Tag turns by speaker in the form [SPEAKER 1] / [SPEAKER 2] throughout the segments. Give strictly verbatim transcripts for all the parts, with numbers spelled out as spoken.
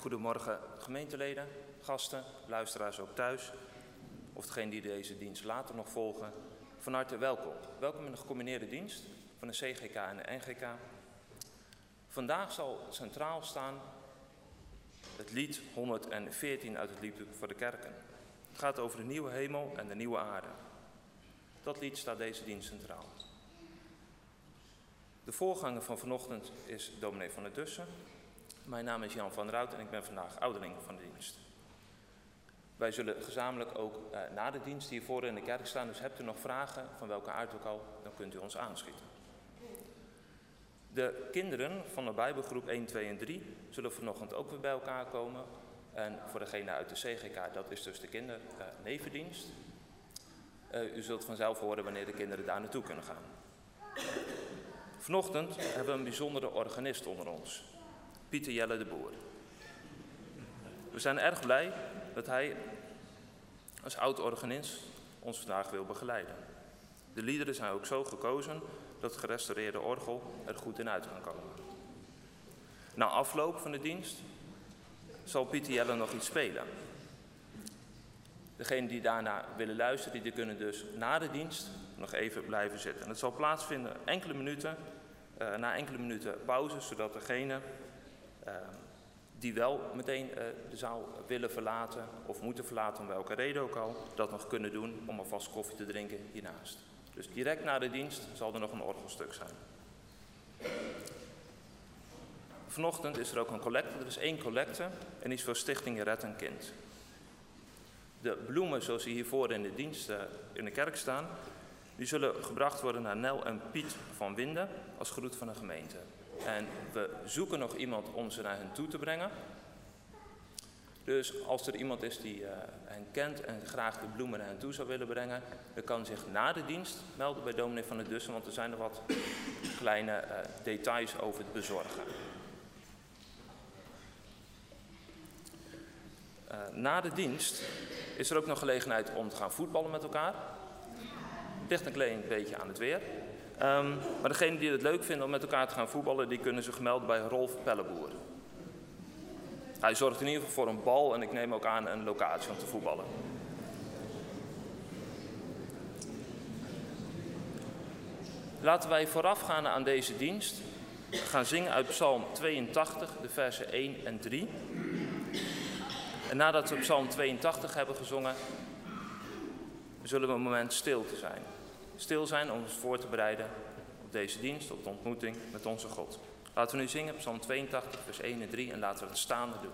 [SPEAKER 1] Goedemorgen gemeenteleden, gasten, luisteraars ook thuis, of degenen die deze dienst later nog volgen. Van harte welkom. Welkom in de gecombineerde dienst van de C G K en de N G K. Vandaag zal centraal staan het lied honderdveertien uit het liedboek voor de kerken. Het gaat over de nieuwe hemel en de nieuwe aarde. Dat lied staat deze dienst centraal. De voorganger van vanochtend is dominee van der Dussen. Mijn naam is Jan van Rout en ik ben vandaag ouderling van de dienst. Wij zullen gezamenlijk ook eh, na de dienst hiervoor in de kerk staan. Dus hebt u nog vragen, van welke aard ook al, dan kunt u ons aanschieten. De kinderen van de Bijbelgroep één, twee en drie zullen vanochtend ook weer bij elkaar komen. En voor degene uit de C G K, dat is dus de kindernevendienst. Uh, u zult vanzelf horen wanneer de kinderen daar naartoe kunnen gaan. Vanochtend hebben we een bijzondere organist onder ons. Pieter Jelle de Boer. We zijn erg blij dat hij als oud-organist ons vandaag wil begeleiden. De liederen zijn ook zo gekozen dat het gerestaureerde orgel er goed in uit kan komen. Na afloop van de dienst zal Pieter Jelle nog iets spelen. Degenen die daarna willen luisteren, die kunnen dus na de dienst nog even blijven zitten. En het zal plaatsvinden enkele minuten, uh, na enkele minuten pauze, zodat degenen uh, die wel meteen uh, de zaal willen verlaten of moeten verlaten, om welke reden ook al, dat nog kunnen doen om alvast koffie te drinken hiernaast. Dus direct na de dienst zal er nog een orgelstuk zijn. Vanochtend is er ook een collecte, er is één collecte en die is voor Stichting Red een Kind. De bloemen zoals die hiervoor in de dienst uh, in de kerk staan, die zullen gebracht worden naar Nel en Piet van Winden als groet van de gemeente. En we zoeken nog iemand om ze naar hen toe te brengen. Dus als er iemand is die uh, hen kent en graag de bloemen naar hen toe zou willen brengen, dan kan zich na de dienst melden bij dominee van der Dussen, want er zijn er wat kleine uh, details over het bezorgen. Uh, na de dienst is er ook nog gelegenheid om te gaan voetballen met elkaar. Het ligt een klein beetje aan het weer. Um, maar degenen die het leuk vinden om met elkaar te gaan voetballen, die kunnen zich melden bij Rolf Pelleboer. Hij zorgt in ieder geval voor een bal en ik neem ook aan een locatie om te voetballen. Laten wij voorafgaan aan deze dienst gaan zingen uit Psalm tweeëntachtig, de versen één en drie. En nadat we Psalm tweeëntachtig hebben gezongen, zullen we een moment stil te zijn. Stil zijn om ons voor te bereiden op deze dienst, op de ontmoeting met onze God. Laten we nu zingen, Psalm tweeëntachtig, vers één en drie, en laten we het staande doen.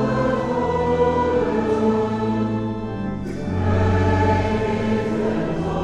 [SPEAKER 2] Oh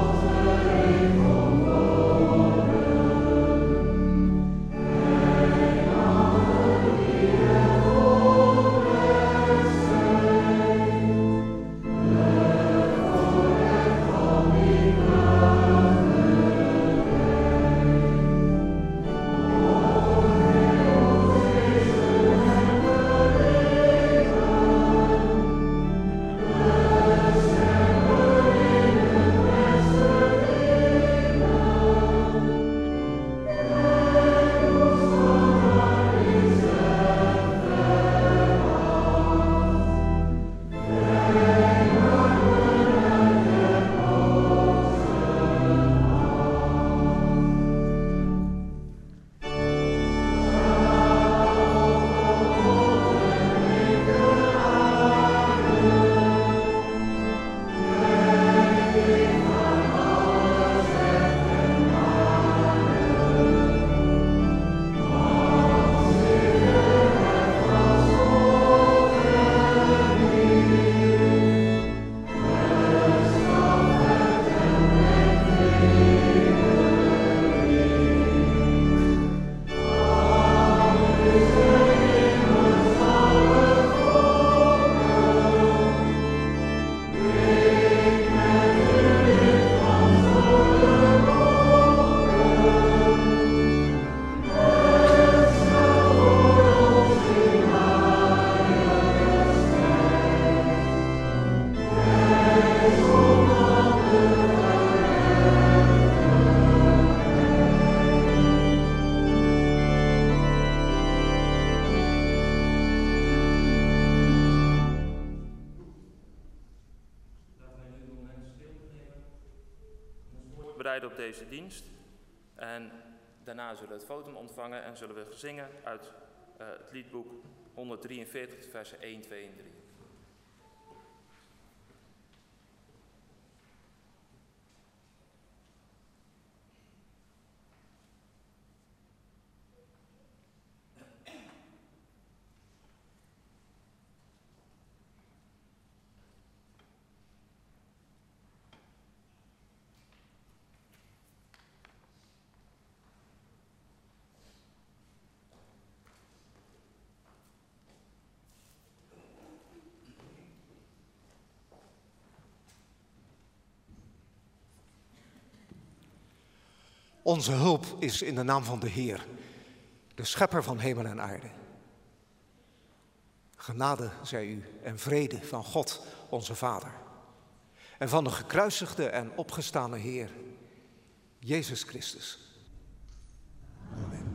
[SPEAKER 1] voorbereiden op deze dienst. En daarna zullen we het fotum ontvangen en zullen we zingen uit uh, het liedboek honderddrieënveertig, versen één, twee en drie.
[SPEAKER 2] Onze hulp is in de naam van de Heer, de schepper van hemel en aarde. Genade zij u en vrede van God, onze Vader. En van de gekruisigde en opgestane Heer, Jezus Christus. Amen.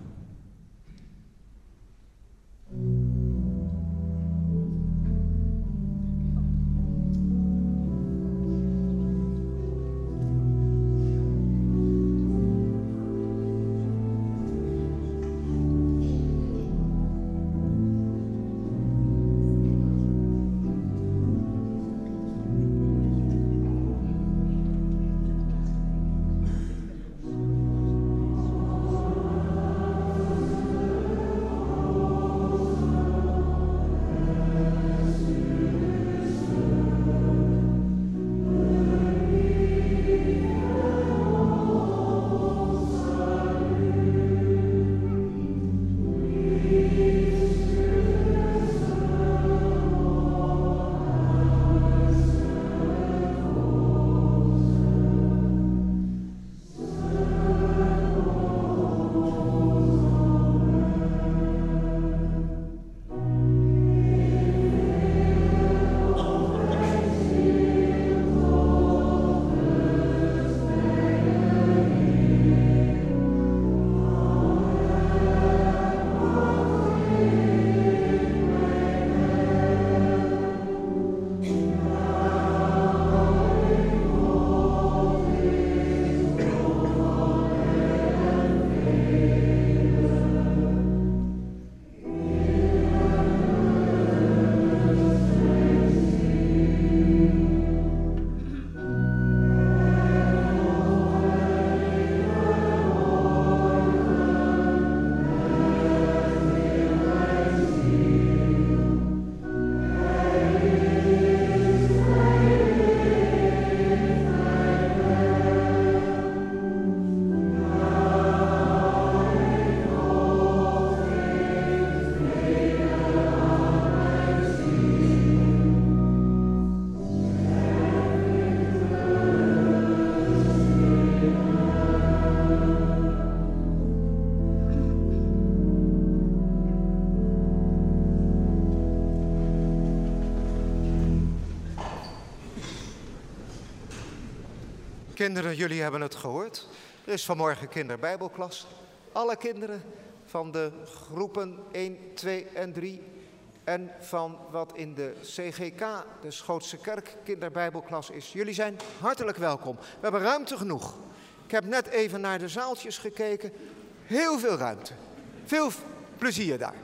[SPEAKER 2] Kinderen, jullie hebben het gehoord. Er is vanmorgen kinderbijbelklas. Alle kinderen van de groepen één, twee en drie en van wat in de C G K, de Schootse Kerk, kinderbijbelklas is. Jullie zijn hartelijk welkom. We hebben ruimte genoeg. Ik heb net even naar de zaaltjes gekeken. Heel veel ruimte. Veel plezier daar.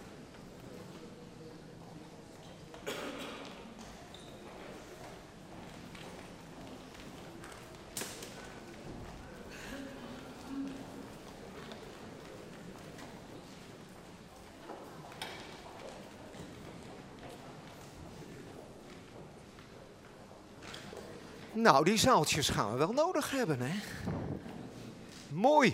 [SPEAKER 2] Nou, die zaaltjes gaan we wel nodig hebben, hè? Mooi.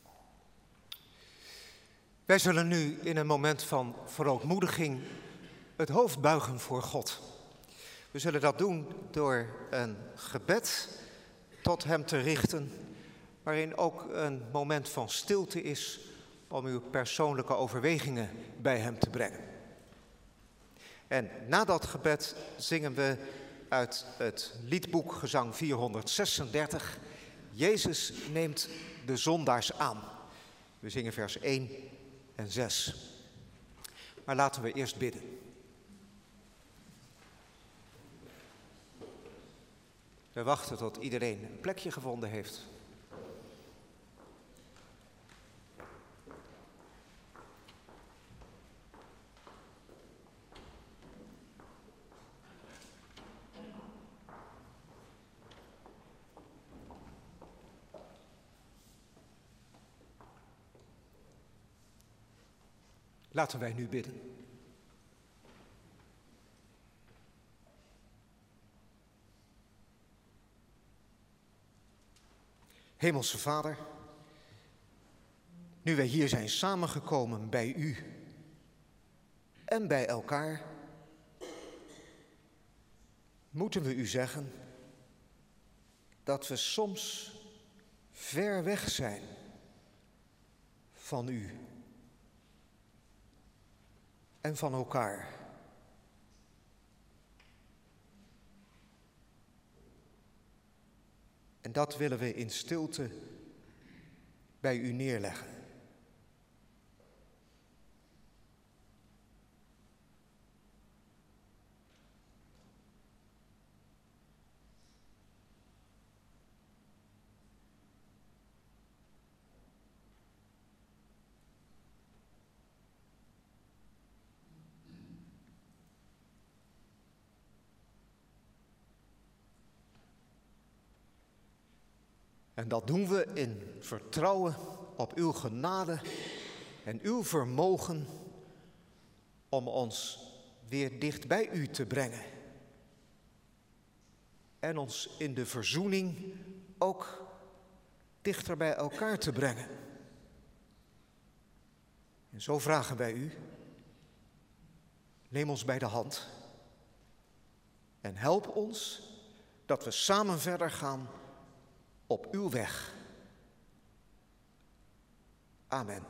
[SPEAKER 2] Wij zullen nu in een moment van verootmoediging het hoofd buigen voor God. We zullen dat doen door een gebed tot hem te richten, waarin ook een moment van stilte is om uw persoonlijke overwegingen bij hem te brengen. En na dat gebed zingen we uit het liedboek Gezang vierhonderdzesendertig, Jezus neemt de zondaars aan. We zingen vers één en zes. Maar laten we eerst bidden. We wachten tot iedereen een plekje gevonden heeft. Laten wij nu bidden. Hemelse Vader, nu wij hier zijn samengekomen bij u en bij elkaar, moeten we u zeggen dat we soms ver weg zijn van u en van elkaar. En dat willen we in stilte bij u neerleggen. En dat doen we in vertrouwen op uw genade en uw vermogen om ons weer dicht bij u te brengen. En ons in de verzoening ook dichter bij elkaar te brengen. En zo vragen wij u, neem ons bij de hand en help ons dat we samen verder gaan op uw weg. Amen.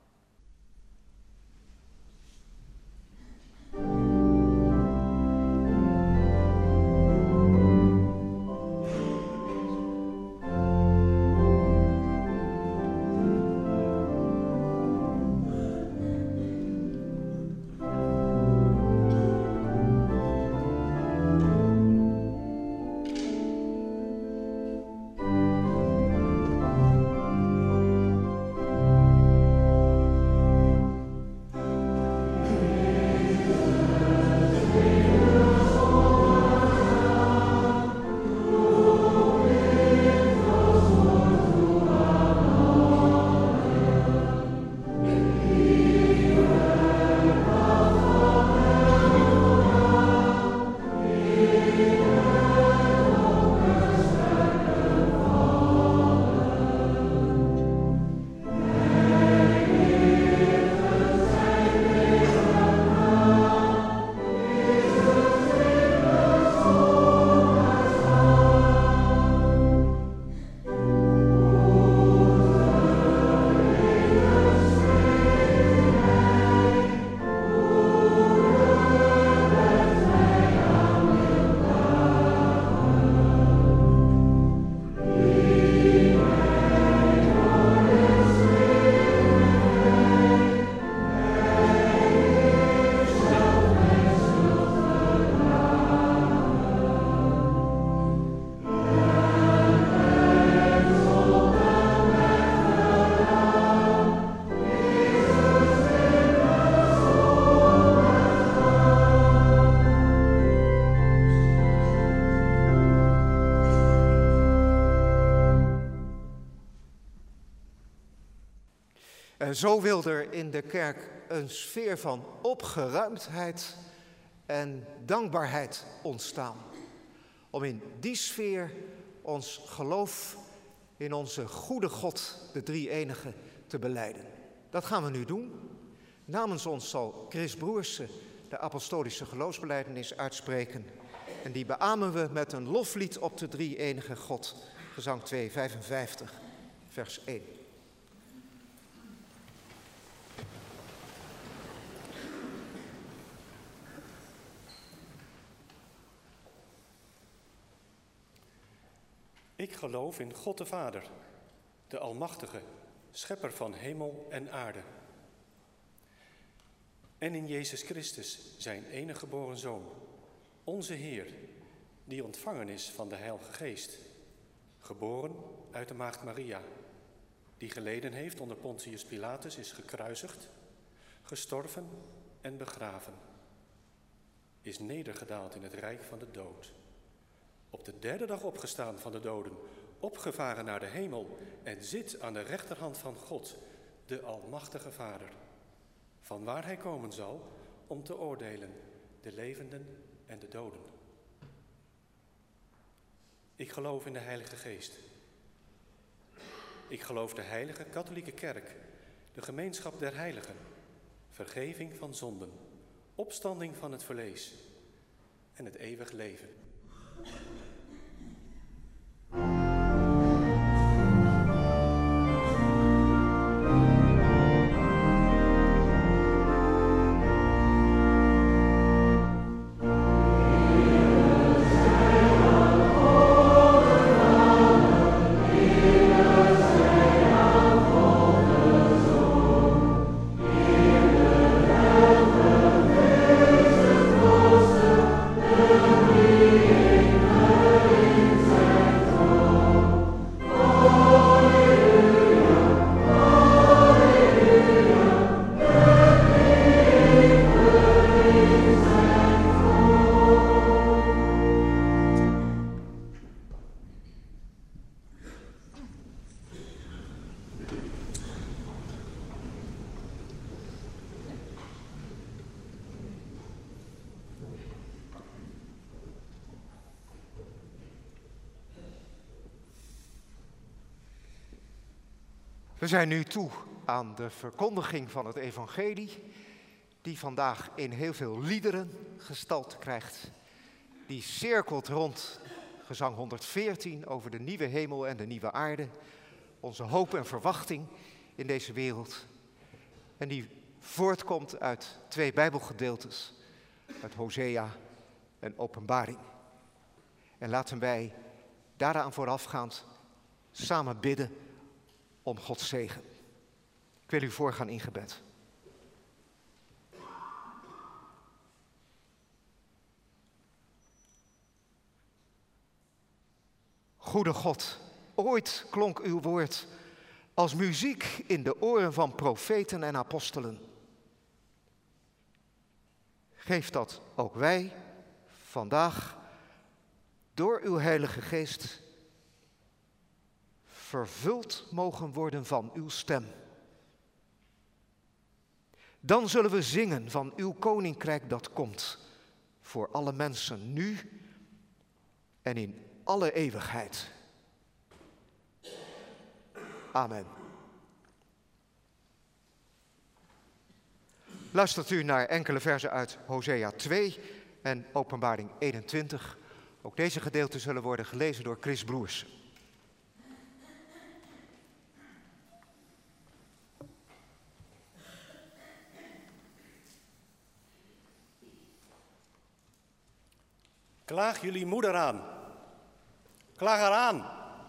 [SPEAKER 2] En zo wil er in de kerk een sfeer van opgeruimdheid en dankbaarheid ontstaan. Om in die sfeer ons geloof in onze goede God, de drie-enige, te belijden. Dat gaan we nu doen. Namens ons zal Chris Broersen de apostolische geloofsbelijdenis uitspreken. En die beamen we met een loflied op de drie-enige God. Gezang twee, vijfenvijftig, vers één.
[SPEAKER 3] Ik geloof in God de Vader, de Almachtige, schepper van hemel en aarde. En in Jezus Christus, zijn enige geboren Zoon, onze Heer, die ontvangen is van de Heilige Geest, geboren uit de maagd Maria, die geleden heeft onder Pontius Pilatus, is gekruisigd, gestorven en begraven, is nedergedaald in het rijk van de dood. Op de derde dag opgestaan van de doden, opgevaren naar de hemel en zit aan de rechterhand van God, de Almachtige Vader, vanwaar hij komen zal om te oordelen de levenden en de doden. Ik geloof in de Heilige Geest. Ik geloof de heilige katholieke kerk, de gemeenschap der heiligen, vergeving van zonden, opstanding van het vlees en het eeuwig leven.
[SPEAKER 2] We zijn nu toe aan de verkondiging van het evangelie, die vandaag in heel veel liederen gestalte krijgt. Die cirkelt rond gezang honderdveertien over de nieuwe hemel en de nieuwe aarde, onze hoop en verwachting in deze wereld. En die voortkomt uit twee Bijbelgedeeltes, uit Hosea en Openbaring. En laten wij daaraan voorafgaand samen bidden om Gods zegen. Ik wil u voorgaan in gebed. Goede God, ooit klonk uw woord als muziek in de oren van profeten en apostelen. Geef dat ook wij vandaag door uw Heilige Geest vervuld mogen worden van uw stem. Dan zullen we zingen van uw koninkrijk dat komt, voor alle mensen nu en in alle eeuwigheid. Amen. Luistert u naar enkele verzen uit Hosea twee en Openbaring eenentwintig. Ook deze gedeelten zullen worden gelezen door Chris Broers.
[SPEAKER 3] Klaag jullie moeder aan. Klaag haar aan.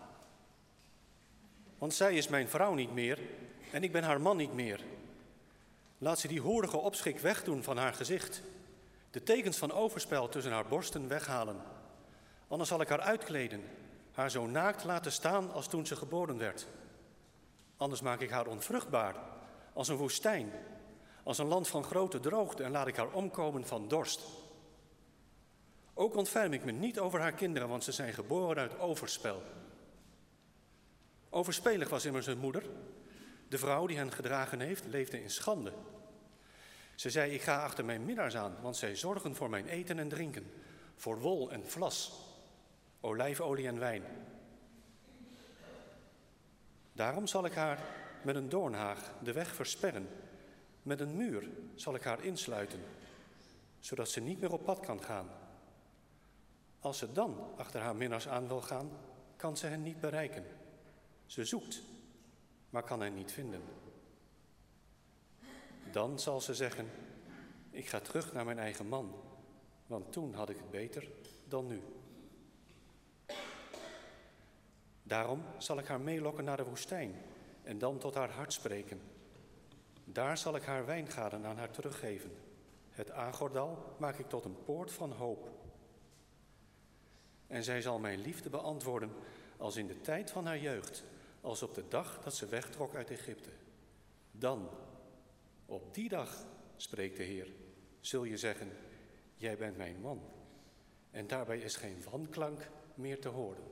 [SPEAKER 3] Want zij is mijn vrouw niet meer en ik ben haar man niet meer. Laat ze die hoerige opschik wegdoen van haar gezicht. De tekens van overspel tussen haar borsten weghalen. Anders zal ik haar uitkleden, haar zo naakt laten staan als toen ze geboren werd. Anders maak ik haar onvruchtbaar, als een woestijn, als een land van grote droogte en laat ik haar omkomen van dorst. Ook ontferm ik me niet over haar kinderen, want ze zijn geboren uit overspel. Overspelig was immers hun moeder. De vrouw die hen gedragen heeft, leefde in schande. Ze zei, ik ga achter mijn minnaars aan, want zij zorgen voor mijn eten en drinken, voor wol en vlas, olijfolie en wijn. Daarom zal ik haar met een doornhaag de weg versperren, met een muur zal ik haar insluiten. zodat ze niet meer op pad kan gaan. Als ze dan achter haar minnaars aan wil gaan, kan ze hen niet bereiken. Ze zoekt, maar kan hen niet vinden. Dan zal ze zeggen, ik ga terug naar mijn eigen man, want toen had ik het beter dan nu. Daarom zal ik haar meelokken naar de woestijn en dan tot haar hart spreken. Daar zal ik haar wijngaarden aan haar teruggeven. Het Agordal maak ik tot een poort van hoop. En zij zal mijn liefde beantwoorden als in de tijd van haar jeugd, als op de dag dat ze wegtrok uit Egypte. Dan, op die dag, spreekt de Heer, zul je zeggen, jij bent mijn man. En daarbij is geen wanklank meer te horen.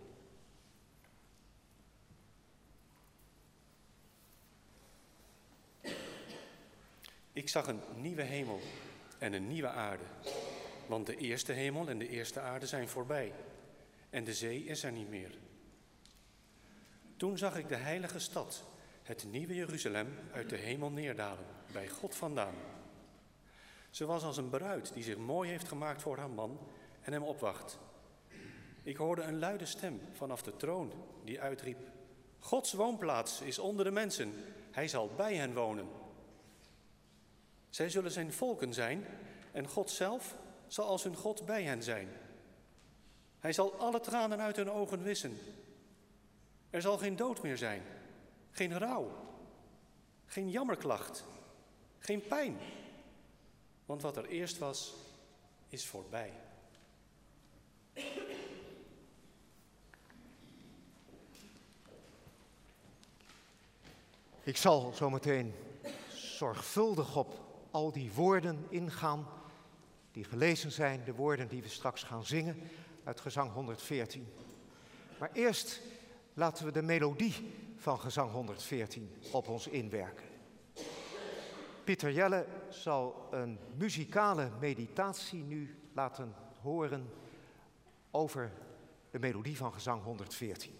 [SPEAKER 3] Ik zag een nieuwe hemel en een nieuwe aarde, want de eerste hemel en de eerste aarde zijn voorbij en de zee is er niet meer. Toen zag ik de heilige stad, het nieuwe Jeruzalem, uit de hemel neerdalen, bij God vandaan. Ze was als een bruid die zich mooi heeft gemaakt voor haar man en hem opwacht. Ik hoorde een luide stem vanaf de troon die uitriep, Gods woonplaats is onder de mensen, hij zal bij hen wonen. Zij zullen zijn volken zijn en God zelf zal als hun God bij hen zijn. Hij zal alle tranen uit hun ogen wissen. Er zal geen dood meer zijn, geen rouw, geen jammerklacht, geen pijn. Want wat er eerst was, is voorbij.
[SPEAKER 2] Ik zal zometeen zorgvuldig op al die woorden ingaan die gelezen zijn, de woorden die we straks gaan zingen uit gezang honderdveertien. Maar eerst laten we de melodie van gezang honderdveertien op ons inwerken. Pieter Jelle zal een muzikale meditatie nu laten horen over de melodie van gezang honderdveertien.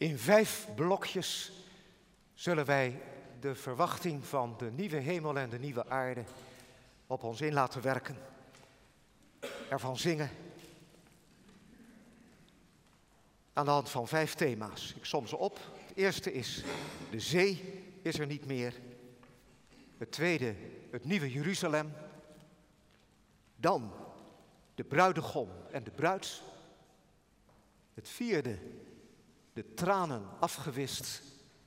[SPEAKER 2] In vijf blokjes zullen wij de verwachting van de nieuwe hemel en de nieuwe aarde op ons in laten werken. Ervan zingen. Aan de hand van vijf thema's. Ik som ze op. Het eerste is, de zee is er niet meer. Het tweede, het nieuwe Jeruzalem. Dan, de bruidegom en de bruid. Het vierde, de tranen afgewist.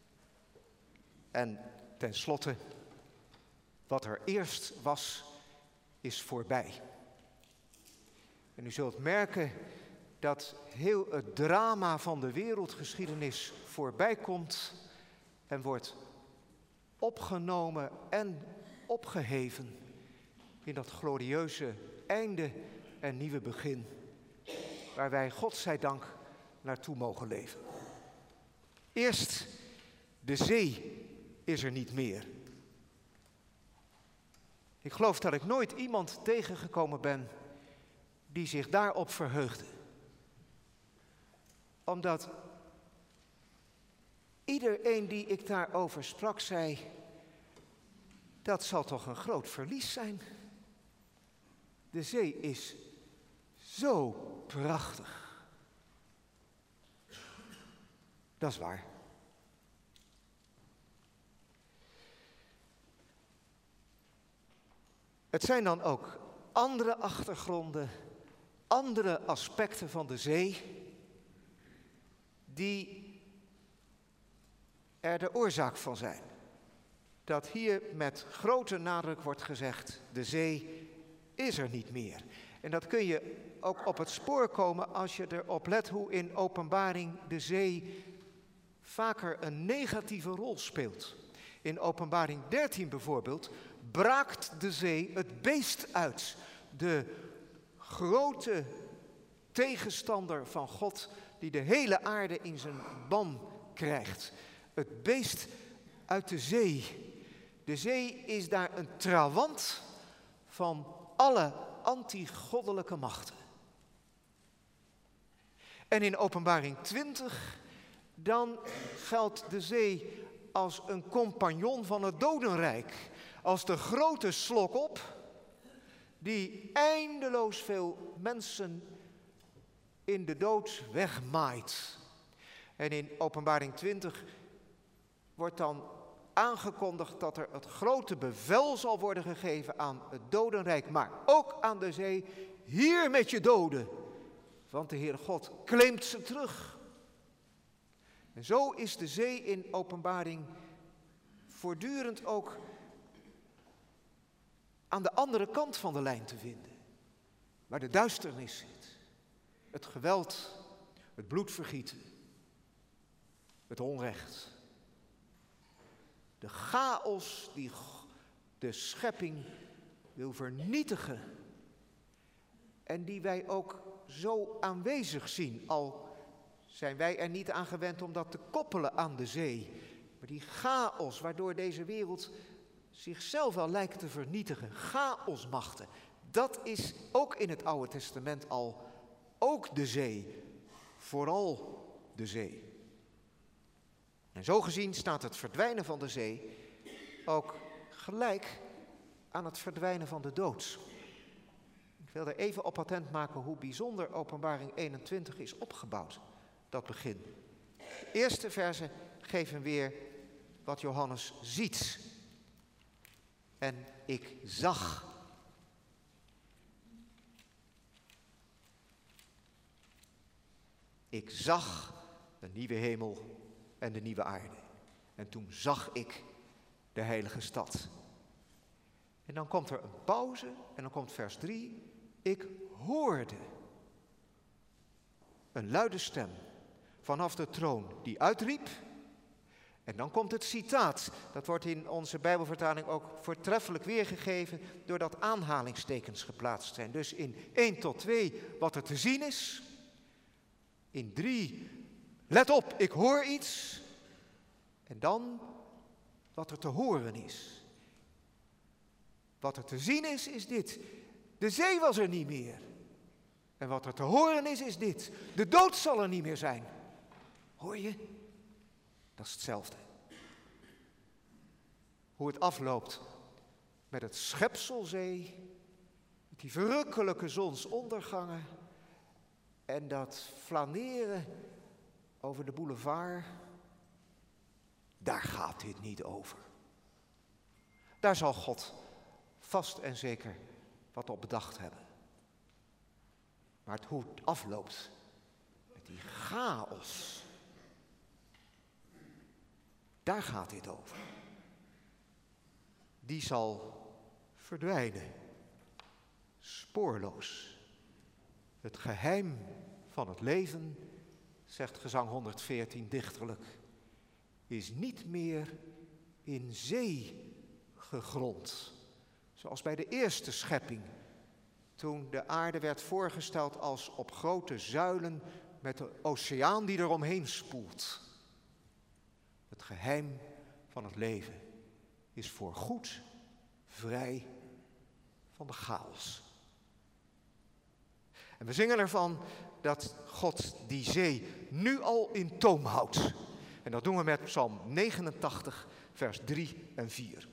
[SPEAKER 2] En tenslotte, wat er eerst was, is voorbij. En u zult merken dat heel het drama van de wereldgeschiedenis voorbij komt en wordt opgenomen en opgeheven in dat glorieuze einde en nieuwe begin, waar wij God zij dank naartoe mogen leven. Eerst, de zee is er niet meer. Ik geloof dat ik nooit iemand tegengekomen ben die zich daarop verheugde. Omdat iedereen die ik daarover sprak zei, dat zal toch een groot verlies zijn. De zee is zo prachtig. Dat is waar. Het zijn dan ook andere achtergronden, andere aspecten van de zee, die er de oorzaak van zijn. Dat hier met grote nadruk wordt gezegd, de zee is er niet meer. En dat kun je ook op het spoor komen als je erop let hoe in Openbaring de zee vaker een negatieve rol speelt. In Openbaring dertien bijvoorbeeld braakt de zee het beest uit. De grote tegenstander van God die de hele aarde in zijn ban krijgt. Het beest uit de zee. De zee is daar een trawant van alle anti-goddelijke machten. En in Openbaring twintig, dan geldt de zee als een compagnon van het dodenrijk. Als de grote slok op, die eindeloos veel mensen in de dood wegmaait. En in Openbaring twintig wordt dan aangekondigd dat er het grote bevel zal worden gegeven aan het dodenrijk, maar ook aan de zee. Hier met je doden, want de Heere God claimt ze terug. En zo is de zee in Openbaring voortdurend ook aan de andere kant van de lijn te vinden. Waar de duisternis zit. Het geweld, het bloedvergieten, het onrecht. De chaos die de schepping wil vernietigen. En die wij ook zo aanwezig zien. Al zijn wij er niet aan gewend om dat te koppelen aan de zee. Maar die chaos waardoor deze wereld zichzelf wel lijkt te vernietigen. Chaosmachten. Dat is ook in het Oude Testament al ook de zee. Vooral de zee. En zo gezien staat het verdwijnen van de zee ook gelijk aan het verdwijnen van de dood. Ik wil er even op attent maken hoe bijzonder Openbaring eenentwintig is opgebouwd, dat begin. De eerste verzen geven weer wat Johannes ziet. En ik zag. Ik zag een nieuwe hemel en de nieuwe aarde. En toen zag ik de heilige stad. En dan komt er een pauze en dan komt vers drie. Ik hoorde een luide stem vanaf de troon die uitriep. En dan komt het citaat. Dat wordt in onze Bijbelvertaling ook voortreffelijk weergegeven doordat aanhalingstekens geplaatst zijn. Dus in één tot twee wat er te zien is. In drie, let op, ik hoor iets. En dan wat er te horen is. Wat er te zien is, is dit. De zee was er niet meer. En wat er te horen is, is dit. De dood zal er niet meer zijn. Hoor je? Dat is hetzelfde. Hoe het afloopt met het schepselzee, met die verrukkelijke zonsondergangen en dat flaneren over de boulevard, daar gaat dit niet over. Daar zal God vast en zeker wat op bedacht hebben. Maar het, hoe het afloopt met die chaos, daar gaat dit over. Die zal verdwijnen, spoorloos. Het geheim van het leven, zegt gezang honderdveertien dichterlijk, is niet meer in zee gegrond. Zoals bij de eerste schepping, toen de aarde werd voorgesteld als op grote zuilen met de oceaan die eromheen spoelt. Het geheim van het leven is voorgoed vrij van de chaos. En we zingen ervan dat God die zee nu al in toom houdt. En dat doen we met Psalm negenentachtig, vers drie en vier.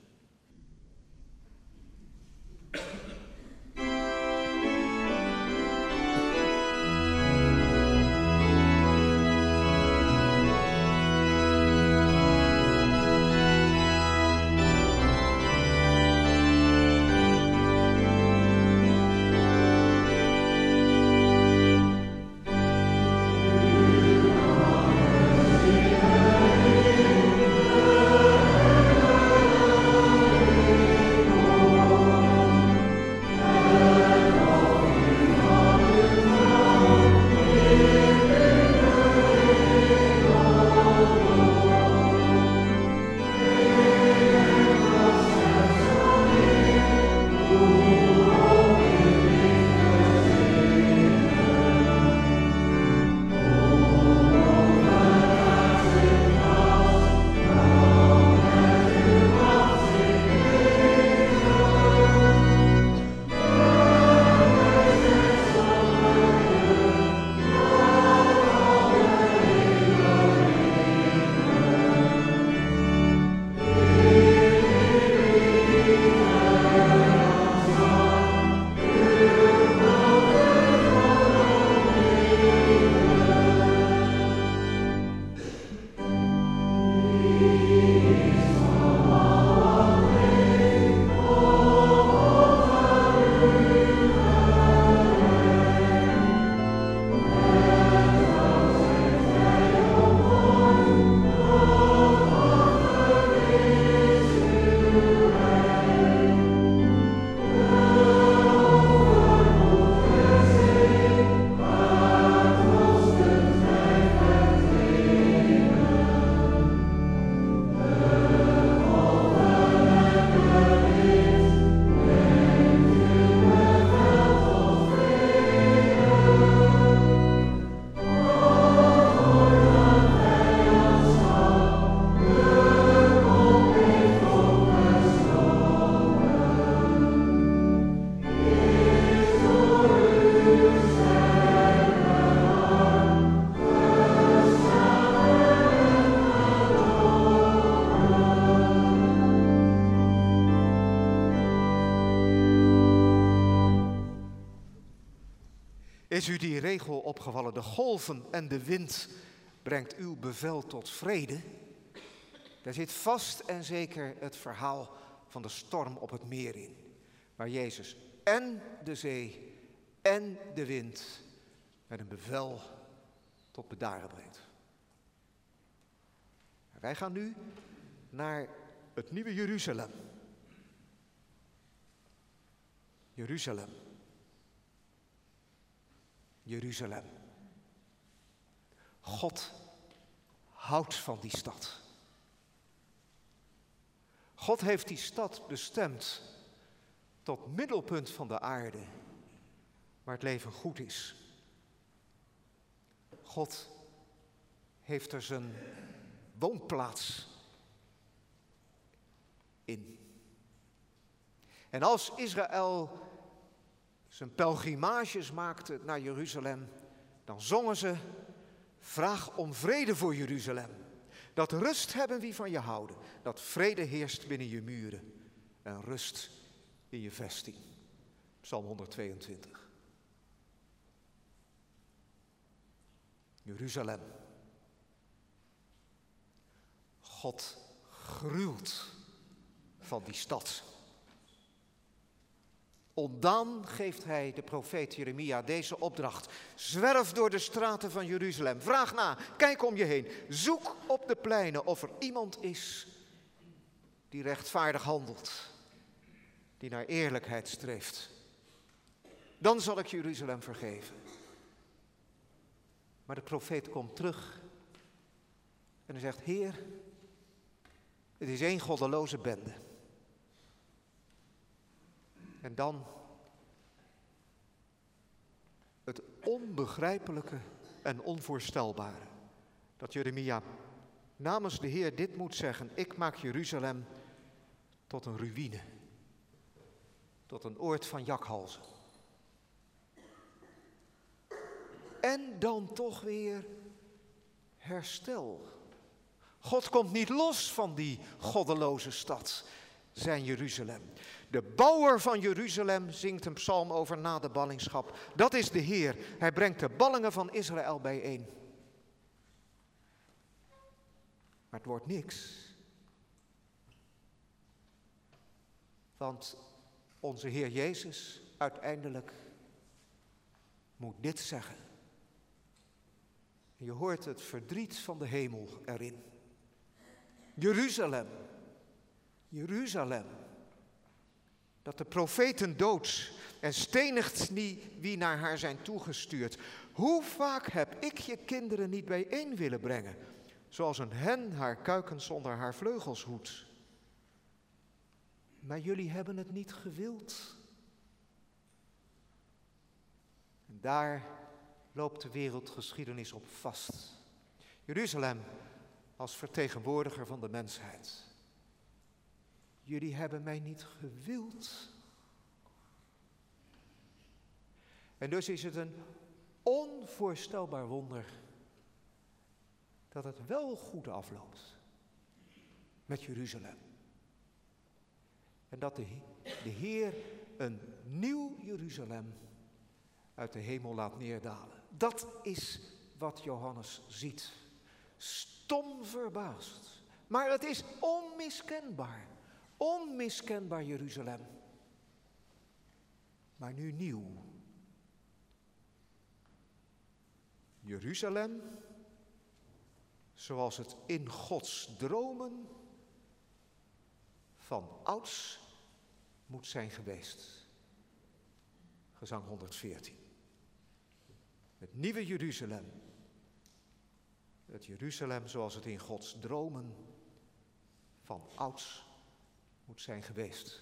[SPEAKER 2] Is u die regel opgevallen? De golven en de wind brengt uw bevel tot vrede. Daar zit vast en zeker het verhaal van de storm op het meer in. Waar Jezus en de zee en de wind met een bevel tot bedaren brengt. Wij gaan nu naar het nieuwe Jeruzalem. Jeruzalem. Jeruzalem. God houdt van die stad. God heeft die stad bestemd tot middelpunt van de aarde, waar het leven goed is. God heeft er zijn woonplaats in. En als Israël zijn pelgrimages maakte naar Jeruzalem, dan zongen ze: vraag om vrede voor Jeruzalem. Dat rust hebben wie van je houden. Dat vrede heerst binnen je muren. En rust in je vesting. Psalm honderdtweeëntwintig. Jeruzalem. God gruwt van die stad. Ontdaan geeft hij de profeet Jeremia deze opdracht. Zwerf door de straten van Jeruzalem. Vraag na, kijk om je heen. Zoek op de pleinen of er iemand is die rechtvaardig handelt. Die naar eerlijkheid streeft. Dan zal ik Jeruzalem vergeven. Maar de profeet komt terug. En hij zegt, Heer, het is één goddeloze bende. En dan het onbegrijpelijke en onvoorstelbare. Dat Jeremia namens de Heer dit moet zeggen. Ik maak Jeruzalem tot een ruïne. Tot een oord van jakhalzen. En dan toch weer herstel. God komt niet los van die goddeloze stad, zijn Jeruzalem. De bouwer van Jeruzalem zingt een psalm over na de ballingschap. Dat is de Heer. Hij brengt de ballingen van Israël bijeen. Maar het wordt niks. Want onze Heer Jezus uiteindelijk moet dit zeggen. Je hoort het verdriet van de hemel erin. Jeruzalem, Jeruzalem, dat de profeten doodt en stenigt niet wie naar haar zijn toegestuurd. Hoe vaak heb ik je kinderen niet bijeen willen brengen, zoals een hen haar kuikens onder haar vleugels hoedt. Maar jullie hebben het niet gewild. En daar loopt de wereldgeschiedenis op vast. Jeruzalem als vertegenwoordiger van de mensheid. Jullie hebben mij niet gewild. En dus is het een onvoorstelbaar wonder dat het wel goed afloopt met Jeruzalem. En dat de, de Heer een nieuw Jeruzalem uit de hemel laat neerdalen. Dat is wat Johannes ziet. Stom verbaasd. Maar het is onmiskenbaar. Onmiskenbaar Jeruzalem. Maar nu nieuw. Jeruzalem, zoals het in Gods dromen van ouds moet zijn geweest. Gezang honderdveertien. Het nieuwe Jeruzalem. Het Jeruzalem zoals het in Gods dromen van ouds moet zijn geweest.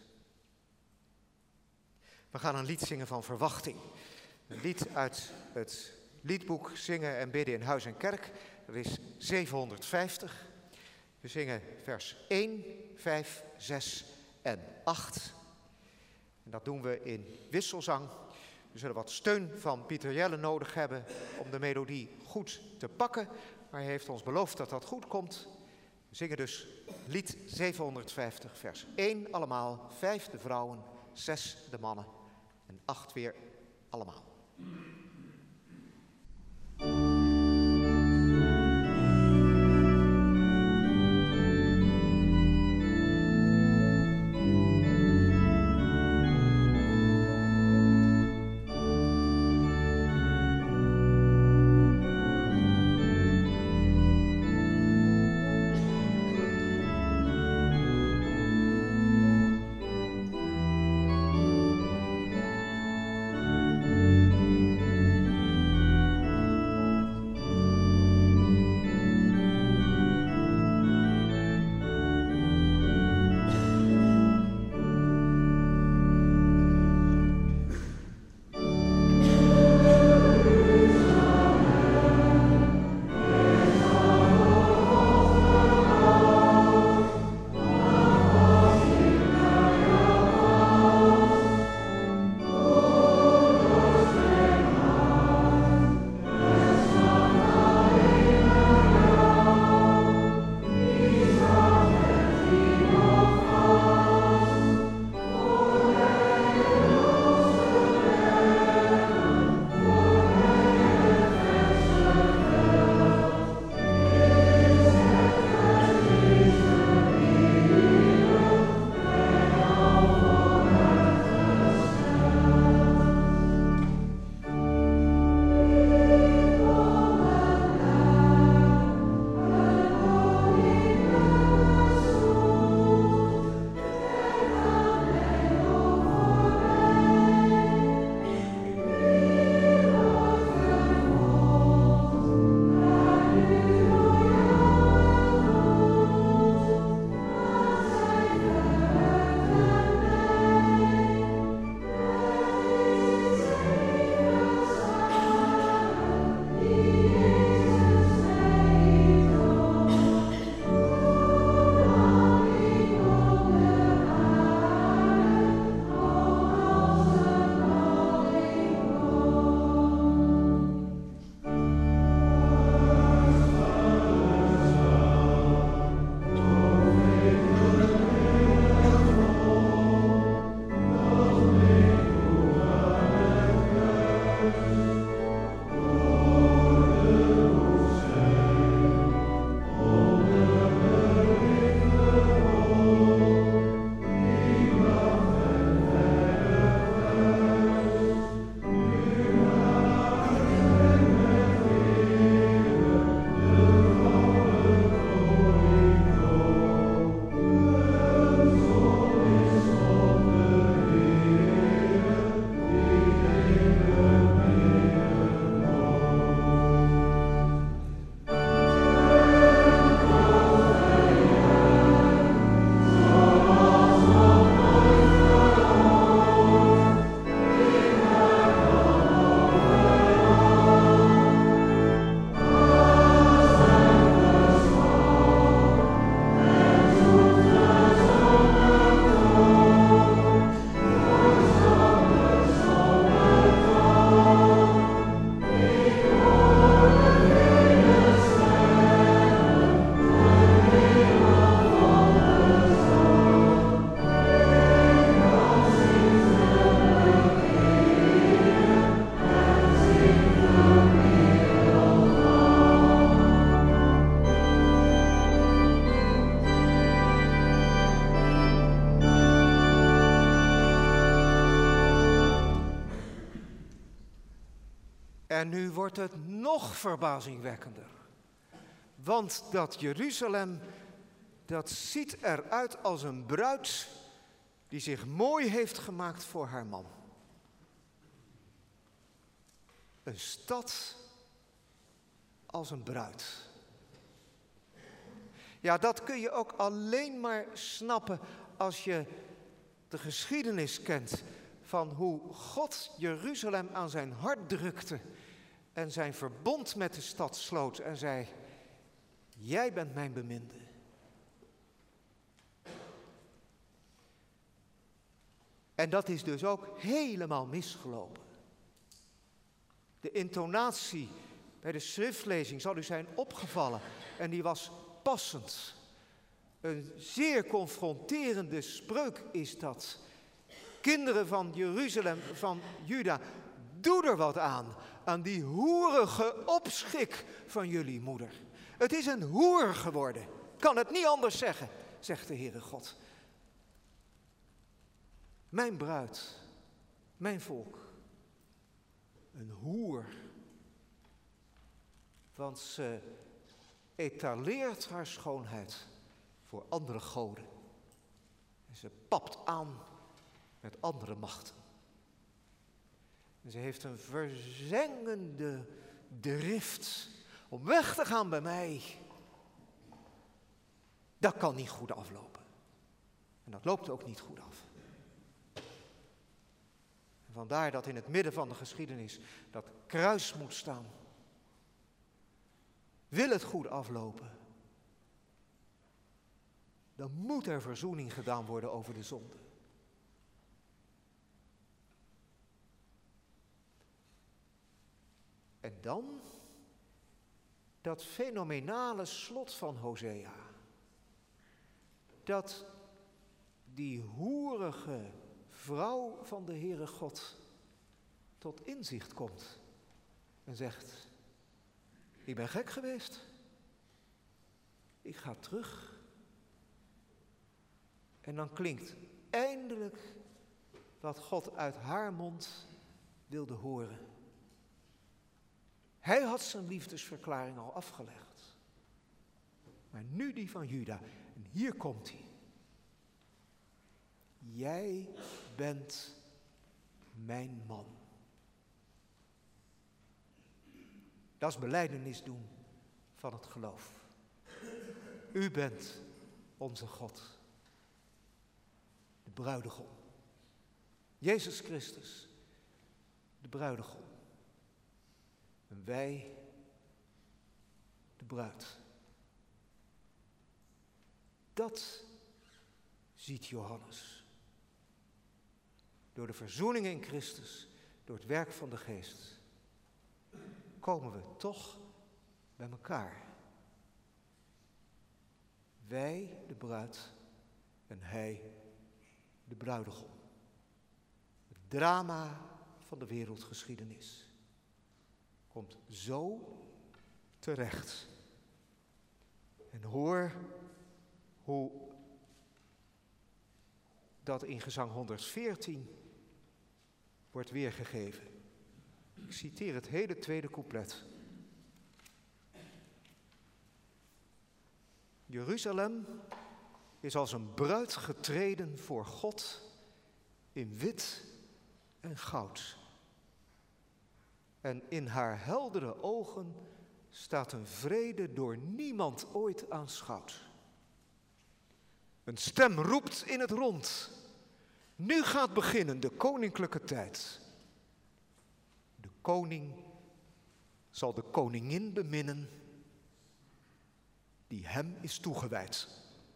[SPEAKER 2] We gaan een lied zingen van verwachting. Een lied uit het liedboek Zingen en Bidden in Huis en Kerk. Dat is zevenhonderdvijftig. We zingen vers één, vijf, zes en acht. En dat doen we in wisselzang. We zullen wat steun van Pieter Jelle nodig hebben om de melodie goed te pakken. Maar hij heeft ons beloofd dat dat goed komt. We zingen dus lied zevenhonderdvijftig, vers één allemaal, vijf de vrouwen, zes de mannen en acht weer allemaal.
[SPEAKER 4] Thank
[SPEAKER 2] En nu wordt het nog verbazingwekkender. Want dat Jeruzalem, dat ziet eruit als een bruid die zich mooi heeft gemaakt voor haar man. Een stad als een bruid. Ja, dat kun je ook alleen maar snappen als je de geschiedenis kent van hoe God Jeruzalem aan zijn hart drukte en zijn verbond met de stad sloot en zei: jij bent mijn beminde. En dat is dus ook helemaal misgelopen. De intonatie bij de schriftlezing zal u zijn opgevallen en die was passend. Een zeer confronterende spreuk is dat. Kinderen van Jeruzalem, van Juda, doe er wat aan, aan die hoerige opschik van jullie moeder. Het is een hoer geworden, kan het niet anders zeggen, zegt de Heere God. Mijn bruid, mijn volk, een hoer. Want ze etaleert haar schoonheid voor andere goden. En ze papt aan met andere machten. En ze heeft een verzengende drift om weg te gaan bij mij. Dat kan niet goed aflopen. En dat loopt ook niet goed af. En vandaar dat in het midden van de geschiedenis dat kruis moet staan. Wil het goed aflopen, dan moet er verzoening gedaan worden over de zonde. En dan dat fenomenale slot van Hosea. Dat die hoerige vrouw van de Heere God tot inzicht komt en zegt: ik ben gek geweest. Ik ga terug. En dan klinkt eindelijk wat God uit haar mond wilde horen. Hij had zijn liefdesverklaring al afgelegd. Maar nu die van Juda. En hier komt hij. Jij bent mijn man. Dat is belijdenis doen van het geloof. U bent onze God. De bruidegom. Jezus Christus. De bruidegom. En wij, de bruid. Dat ziet Johannes. Door de verzoening in Christus, door het werk van de Geest, komen we toch bij elkaar. Wij, de bruid, en hij, de bruidegom. Het drama van de wereldgeschiedenis komt zo terecht. En hoor hoe dat in gezang honderdveertien wordt weergegeven. Ik citeer het hele tweede couplet. Jeruzalem is als een bruid getreden voor God in wit en goud. En in haar heldere ogen staat een vrede door niemand ooit aanschouwd. Een stem roept in het rond. Nu gaat beginnen de koninklijke tijd. De koning zal de koningin beminnen die hem is toegewijd.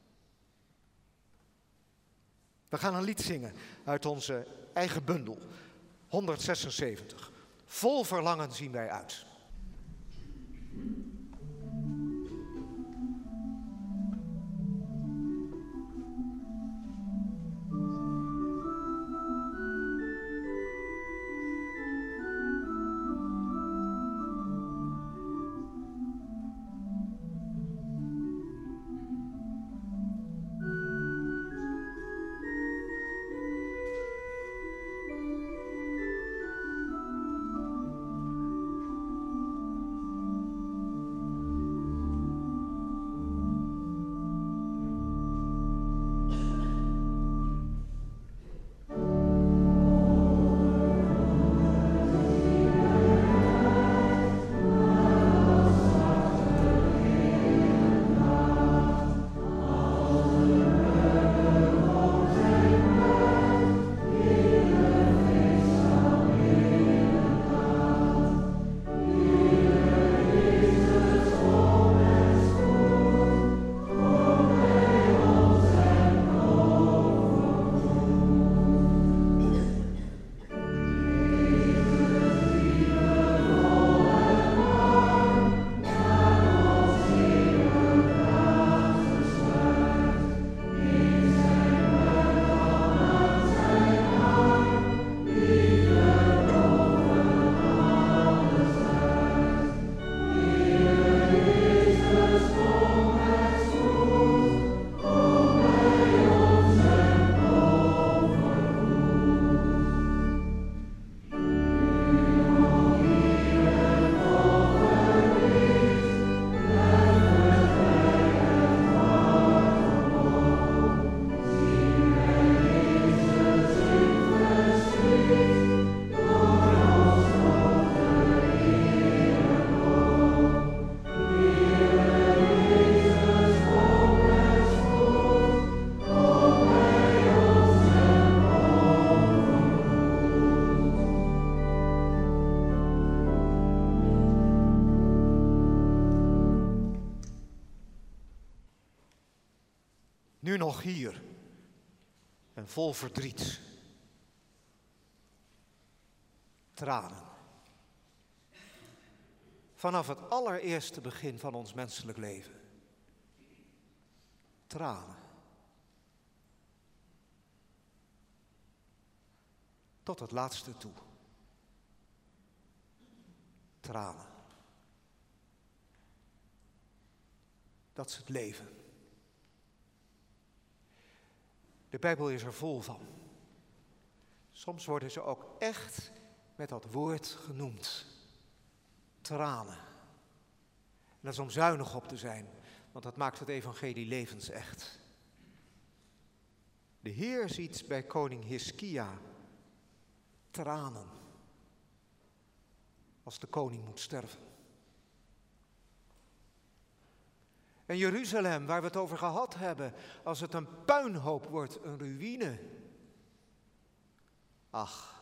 [SPEAKER 2] We gaan een lied zingen uit onze eigen bundel, honderdzesenzeventig. Vol verlangen zien wij uit. Nu nog hier en vol verdriet. Tranen. Vanaf het allereerste begin van ons menselijk leven. Tranen. Tot het laatste toe. Tranen. Dat is het leven. De Bijbel is er vol van. Soms worden ze ook echt met dat woord genoemd. Tranen. En dat is om zuinig op te zijn, want dat maakt het evangelie levensecht. De Heer ziet bij koning Hiskia tranen als de koning moet sterven. En Jeruzalem, waar we het over gehad hebben, als het een puinhoop wordt, een ruïne. Ach,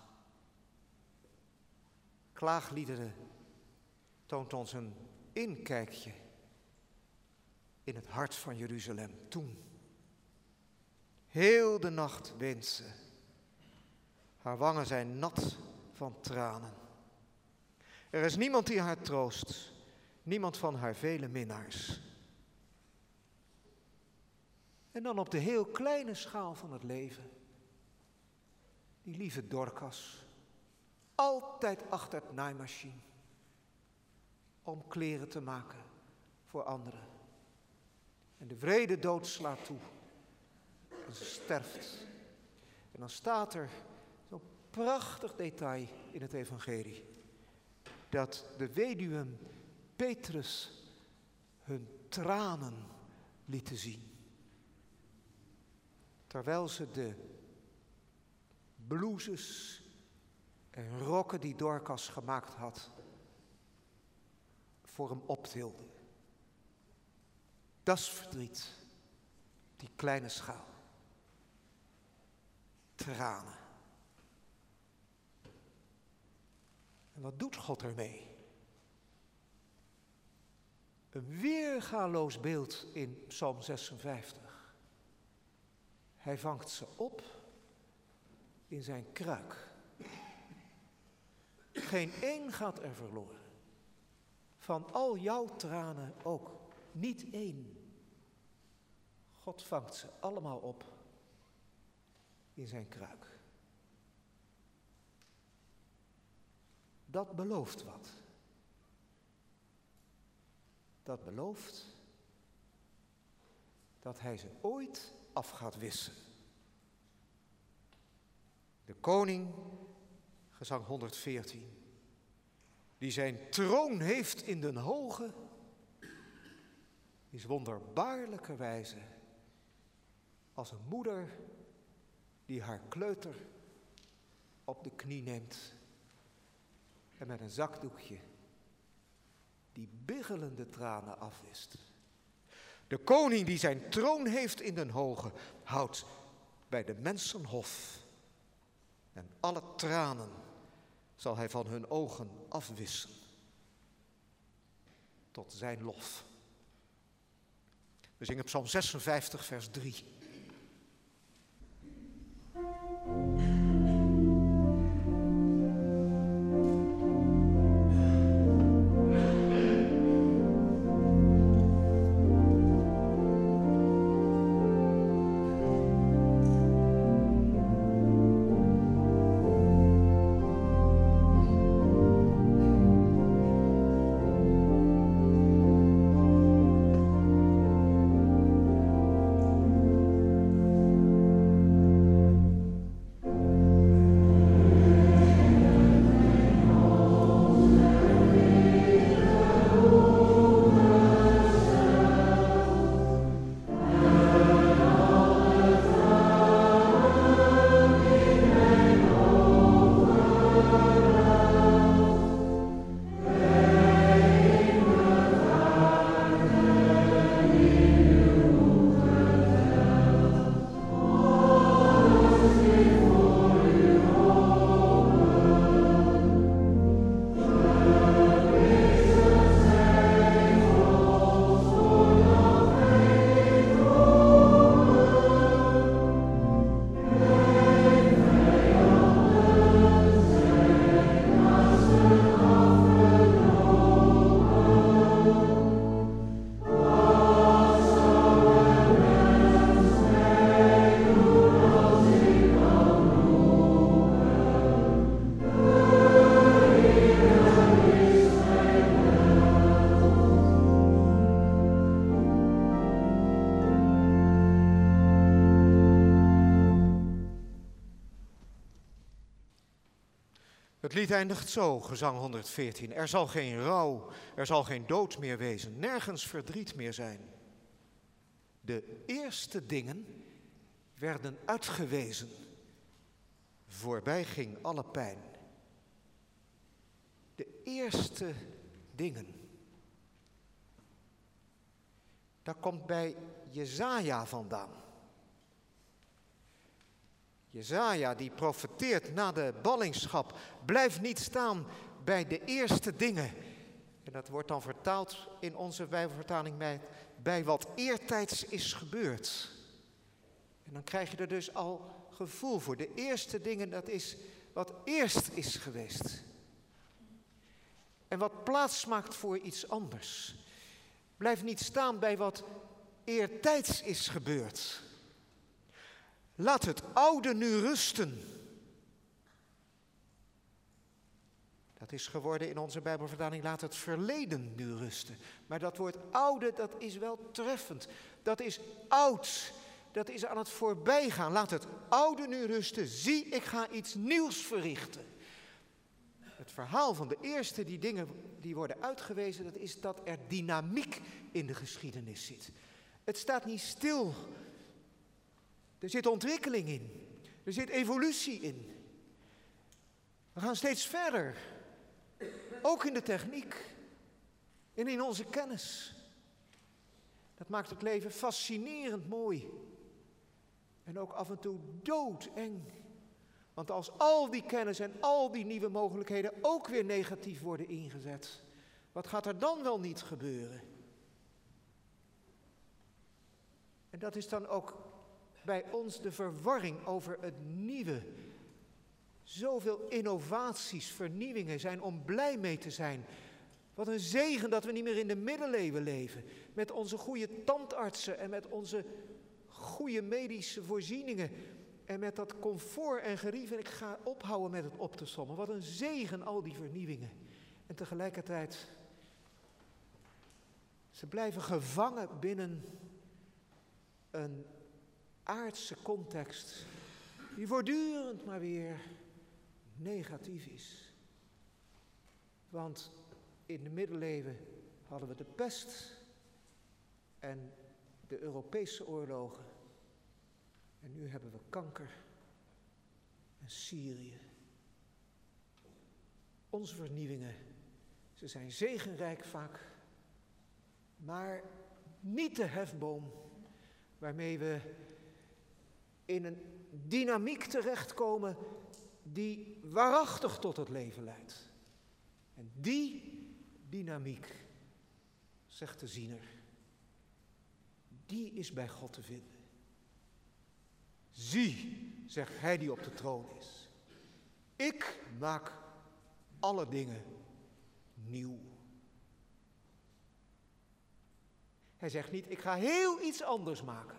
[SPEAKER 2] klaagliederen toont ons een inkijkje in het hart van Jeruzalem toen. Heel de nacht weent ze. Haar wangen zijn nat van tranen. Er is niemand die haar troost, niemand van haar vele minnaars. En dan op de heel kleine schaal van het leven. Die lieve Dorcas, altijd achter het naaimachine. Om kleren te maken voor anderen. En de wrede dood slaat toe. En ze sterft. En dan staat er zo'n prachtig detail in het evangelie. Dat de weduwen Petrus hun tranen lieten zien. Terwijl ze de blouses en rokken die Dorcas gemaakt had, voor hem optilden. Dat is verdriet, die kleine schaal. Tranen. En wat doet God ermee? Een weergaloos beeld in Psalm zesenvijftig. Hij vangt ze op in zijn kruik. Geen één gaat er verloren. Van al jouw tranen ook niet één. God vangt ze allemaal op in zijn kruik. Dat belooft wat. Dat belooft dat hij ze ooit af gaat wissen. De koning, gezang honderdveertien, die zijn troon heeft in den hoge, is wonderbaarlijke wijze als een moeder die haar kleuter op de knie neemt en met een zakdoekje die biggelende tranen afwist. De koning die zijn troon heeft in den hoge, houdt bij de mensen hof. En alle tranen zal hij van hun ogen afwissen. Tot zijn lof. We zingen Psalm zesenvijftig, vers drie. Het lied eindigt zo, gezang honderdveertien. Er zal geen rouw, er zal geen dood meer wezen, nergens verdriet meer zijn. De eerste dingen werden uitgewezen. Voorbij ging alle pijn. De eerste dingen. Dat komt bij Jesaja vandaan. Jesaja die profeteert na de ballingschap. Blijf niet staan bij de eerste dingen. En dat wordt dan vertaald in onze Bijbelvertaling bij, bij wat eertijds is gebeurd. En dan krijg je er dus al gevoel voor. De eerste dingen, dat is wat eerst is geweest. En wat plaats maakt voor iets anders. Blijf niet staan bij wat eertijds is gebeurd. Laat het oude nu rusten. Dat is geworden in onze Bijbelvertaling, laat het verleden nu rusten. Maar dat woord oude, dat is wel treffend. Dat is oud. Dat is aan het voorbijgaan. Laat het oude nu rusten. Zie, ik ga iets nieuws verrichten. Het verhaal van de eerste die dingen die worden uitgewezen, dat is dat er dynamiek in de geschiedenis zit. Het staat niet stil. Er zit ontwikkeling in. Er zit evolutie in. We gaan steeds verder. Ook in de techniek. En in onze kennis. Dat maakt het leven fascinerend mooi. En ook af en toe doodeng. Want als al die kennis en al die nieuwe mogelijkheden ook weer negatief worden ingezet, wat gaat er dan wel niet gebeuren? En dat is dan ook bij ons de verwarring over het nieuwe. Zoveel innovaties, vernieuwingen zijn om blij mee te zijn. Wat een zegen dat we niet meer in de middeleeuwen leven. Met onze goede tandartsen en met onze goede medische voorzieningen. En met dat comfort en gerief. En ik ga ophouden met het op te sommen. Wat een zegen al die vernieuwingen. En tegelijkertijd, ze blijven gevangen binnen een aardse context die voortdurend maar weer negatief is. Want in de middeleeuwen hadden we de pest en de Europese oorlogen. En nu hebben we kanker en Syrië. Onze vernieuwingen, ze zijn zegenrijk vaak, maar niet de hefboom waarmee we in een dynamiek terechtkomen die waarachtig tot het leven leidt. En die dynamiek, zegt de ziener, die is bij God te vinden. Zie, zegt hij die op de troon is, ik maak alle dingen nieuw. Hij zegt niet, ik ga heel iets anders maken.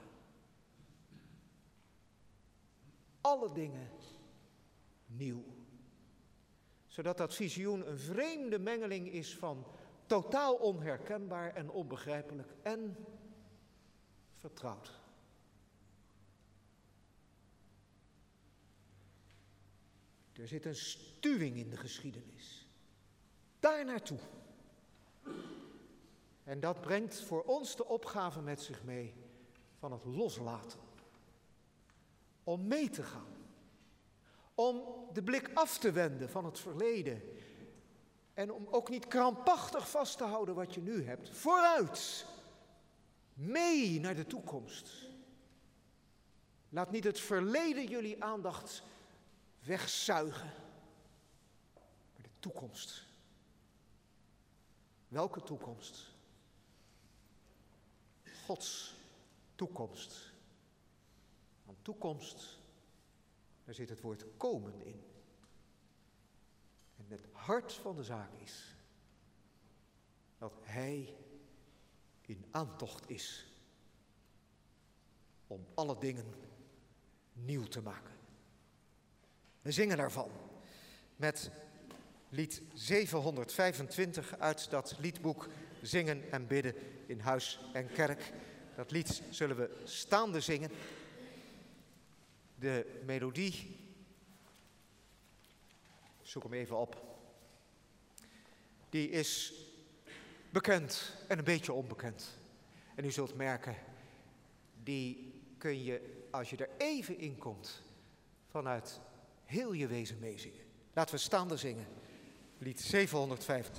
[SPEAKER 2] Alle dingen nieuw. Zodat dat visioen een vreemde mengeling is van totaal onherkenbaar en onbegrijpelijk en vertrouwd. Er zit een stuwing in de geschiedenis. Daar naartoe. En dat brengt voor ons de opgave met zich mee van het loslaten. Om mee te gaan. Om de blik af te wenden van het verleden. En om ook niet krampachtig vast te houden wat je nu hebt. Vooruit. Mee naar de toekomst. Laat niet het verleden jullie aandacht wegzuigen. Maar de toekomst. Welke toekomst? Gods toekomst. Want toekomst, daar zit het woord komen in. En het hart van de zaak is dat Hij in aantocht is om alle dingen nieuw te maken. We zingen daarvan met lied zevenhonderdvijfentwintig uit dat liedboek Zingen en Bidden in Huis en Kerk. Dat lied zullen we staande zingen. De melodie zoek hem even op. Die is bekend en een beetje onbekend. En u zult merken, die kun je, als je er even in komt, vanuit heel je wezen meezingen. Laten we staande zingen. Lied zevenhonderdvijfentwintig.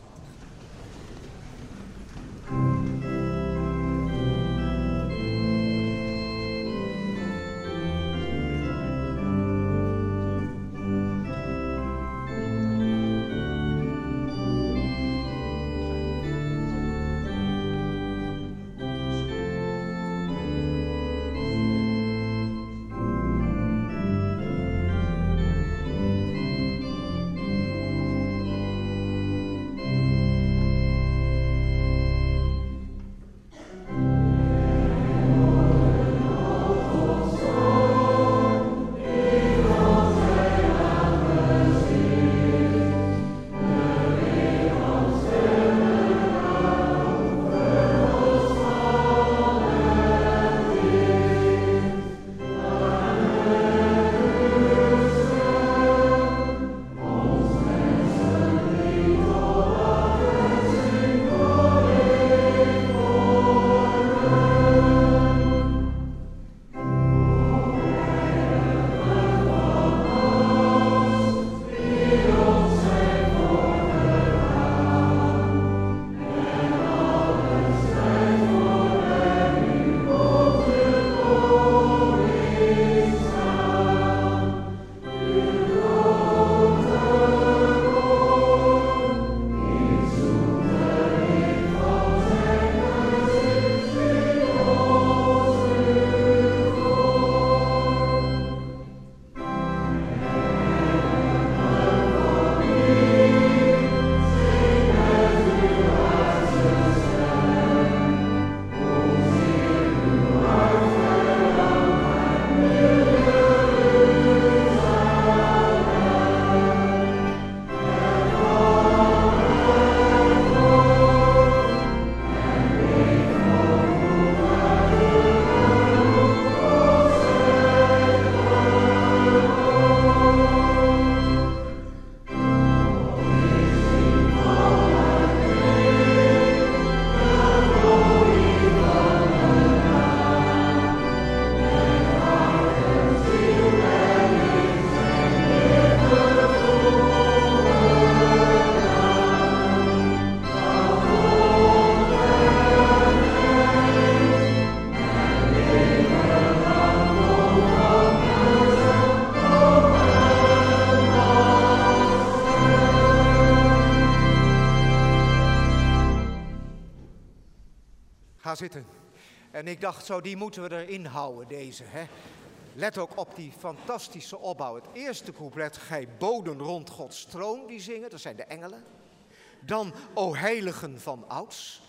[SPEAKER 2] Ga zitten. En ik dacht zo, die moeten we erin houden, deze. Hè? Let ook op die fantastische opbouw. Het eerste couplet, gij boden rond Gods troon, die zingen, dat zijn de engelen. Dan, o heiligen van ouds,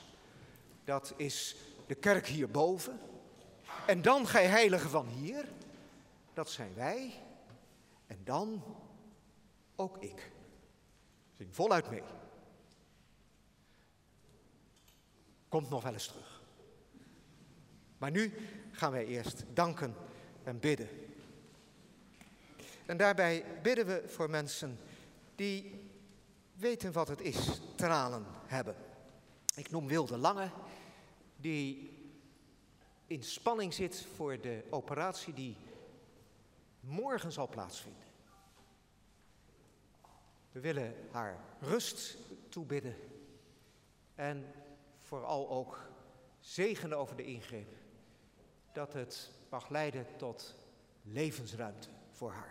[SPEAKER 2] dat is de kerk hierboven. En dan, gij heiligen van hier, dat zijn wij. En dan ook ik. Zing voluit mee. Komt nog wel eens terug. Maar nu gaan wij eerst danken en bidden. En daarbij bidden we voor mensen die weten wat het is, tranen hebben. Ik noem Wilde Lange, die in spanning zit voor de operatie die morgen zal plaatsvinden. We willen haar rust toebidden en vooral ook zegenen over de ingreep, dat het mag leiden tot levensruimte voor haar.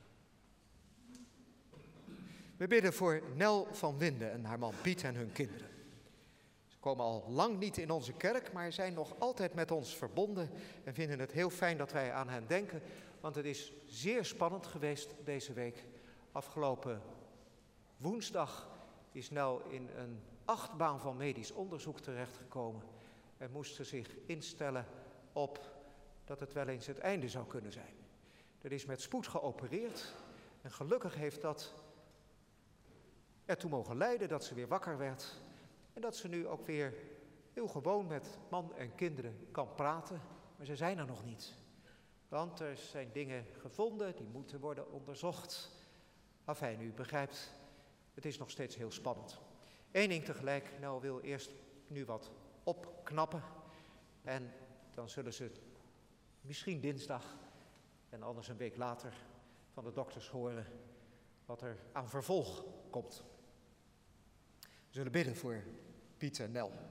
[SPEAKER 2] We bidden voor Nel van Winden en haar man Piet en hun kinderen. Ze komen al lang niet in onze kerk, maar zijn nog altijd met ons verbonden en vinden het heel fijn dat wij aan hen denken, want het is zeer spannend geweest deze week. Afgelopen woensdag is Nel in een achtbaan van medisch onderzoek terechtgekomen en moest ze zich instellen op dat het wel eens het einde zou kunnen zijn. Er is met spoed geopereerd en gelukkig heeft dat ertoe mogen leiden dat ze weer wakker werd en dat ze nu ook weer heel gewoon met man en kinderen kan praten, maar ze zijn er nog niet. Want er zijn dingen gevonden die moeten worden onderzocht. Afijn, u begrijpt, het is nog steeds heel spannend. Eén ding tegelijk, Nel wil eerst nu wat opknappen. En dan zullen ze misschien dinsdag en anders een week later van de dokters horen wat er aan vervolg komt. We zullen bidden voor Piet en Nel.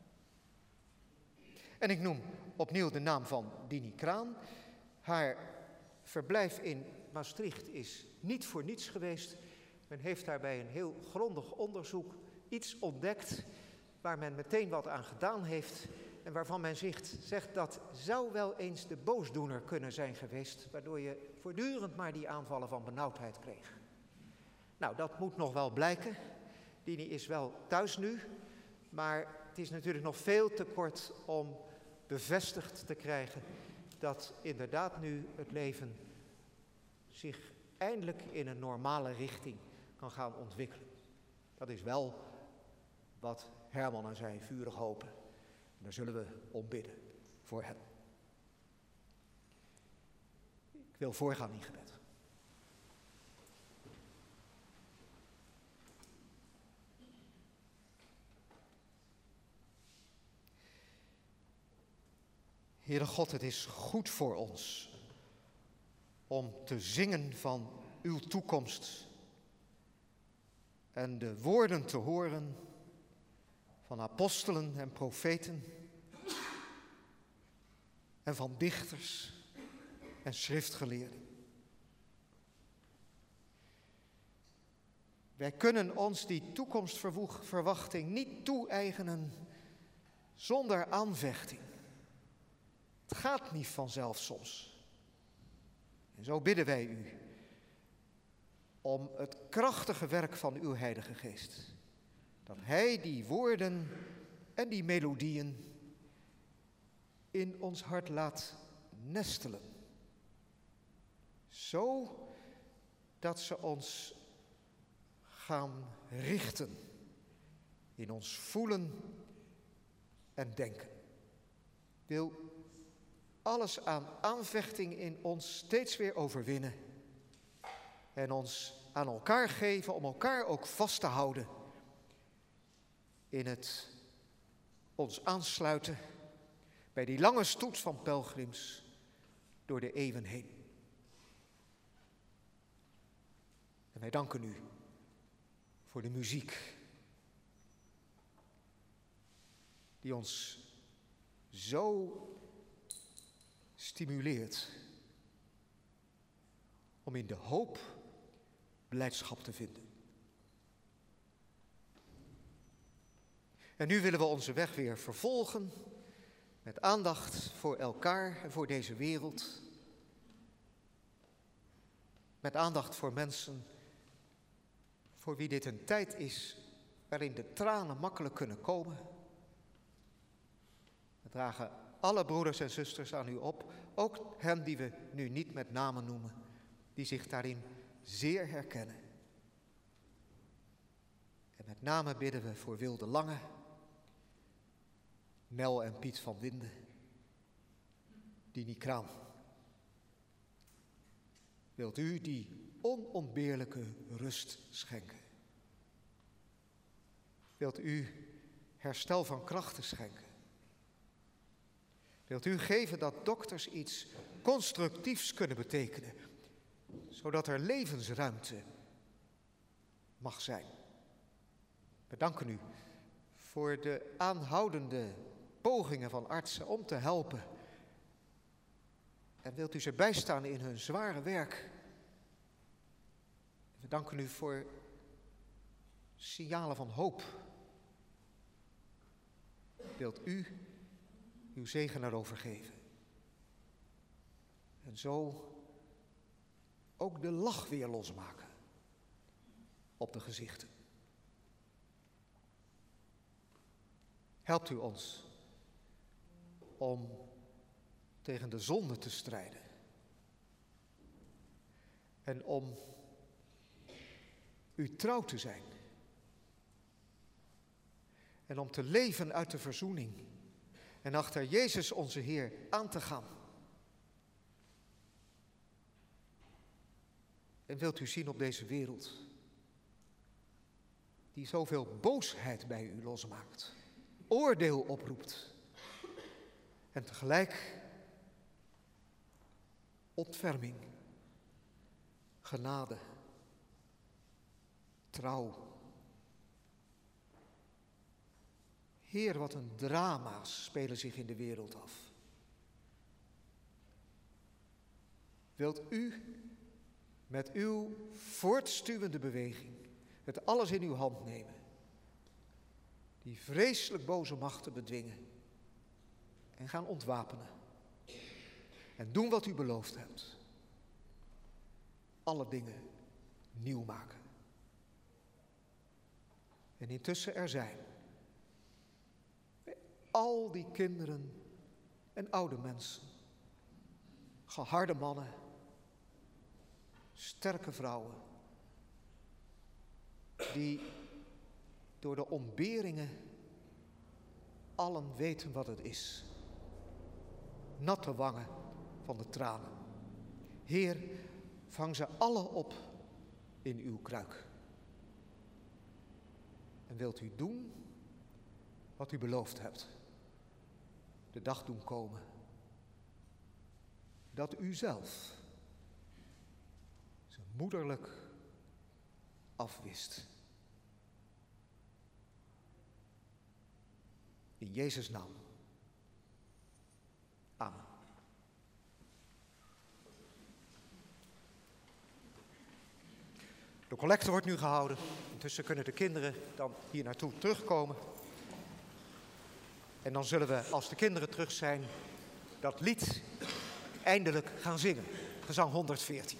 [SPEAKER 2] En ik noem opnieuw de naam van Dini Kraan. Haar verblijf in Maastricht is niet voor niets geweest. Men heeft daarbij een heel grondig onderzoek iets ontdekt waar men meteen wat aan gedaan heeft en waarvan men zegt, zegt dat zou wel eens de boosdoener kunnen zijn geweest, waardoor je voortdurend maar die aanvallen van benauwdheid kreeg. Nou, dat moet nog wel blijken. Dini is wel thuis nu, maar het is natuurlijk nog veel te kort om bevestigd te krijgen dat inderdaad nu het leven zich eindelijk in een normale richting kan gaan ontwikkelen. Dat is wel wat Herman en zij vurig hopen. En daar zullen we om bidden voor hen. Ik wil voorgaan in gebed. Heere God, het is goed voor ons om te zingen van uw toekomst en de woorden te horen van apostelen en profeten en van dichters en schriftgeleerden. Wij kunnen ons die toekomstverwachting niet toe-eigenen zonder aanvechting. Het gaat niet vanzelf soms. En zo bidden wij u om het krachtige werk van uw Heilige Geest. Dat hij die woorden en die melodieën in ons hart laat nestelen. Zo dat ze ons gaan richten in ons voelen en denken. Wil alles aan aanvechting in ons steeds weer overwinnen en ons aan elkaar geven om elkaar ook vast te houden in het ons aansluiten bij die lange stoet van pelgrims door de eeuwen heen. En wij danken u voor de muziek die ons zo stimuleert om in de hoop blijdschap te vinden. En nu willen we onze weg weer vervolgen met aandacht voor elkaar en voor deze wereld. Met aandacht voor mensen voor wie dit een tijd is waarin de tranen makkelijk kunnen komen. We dragen alle broeders en zusters aan u op, ook hen die we nu niet met namen noemen, die zich daarin zeer herkennen. En met name bidden we voor Wilde Lange, Nel en Piet van Winden, Dini Kraan. Wilt u die onontbeerlijke rust schenken? Wilt u herstel van krachten schenken? Wilt u geven dat dokters iets constructiefs kunnen betekenen, zodat er levensruimte mag zijn? We danken u voor de aanhoudende pogingen van artsen om te helpen. En wilt u ze bijstaan in hun zware werk? We danken u voor signalen van hoop. Wilt u uw zegen erover geven? En zo ook de lach weer losmaken op de gezichten. Helpt u ons om tegen de zonde te strijden en om u trouw te zijn en om te leven uit de verzoening en achter Jezus onze Heer aan te gaan. En wilt u zien op deze wereld die zoveel boosheid bij u losmaakt, oordeel oproept en tegelijk ontferming, genade, trouw. Heer, wat een drama's spelen zich in de wereld af. Wilt u met uw voortstuwende beweging het alles in uw hand nemen, die vreselijk boze machten bedwingen en gaan ontwapenen en doen wat u beloofd hebt. Alle dingen nieuw maken. En intussen er zijn bij al die kinderen en oude mensen, geharde mannen, sterke vrouwen, die door de ontberingen allen weten wat het is. Natte wangen van de tranen. Heer, vang ze alle op in uw kruik. En wilt u doen wat u beloofd hebt. De dag doen komen dat u zelf ze moederlijk afwist. In Jezus' naam. Amen. De collecte wordt nu gehouden. Intussen kunnen de kinderen dan hier naartoe terugkomen. En dan zullen we, als de kinderen terug zijn, dat lied eindelijk gaan zingen. Gezang honderdveertien.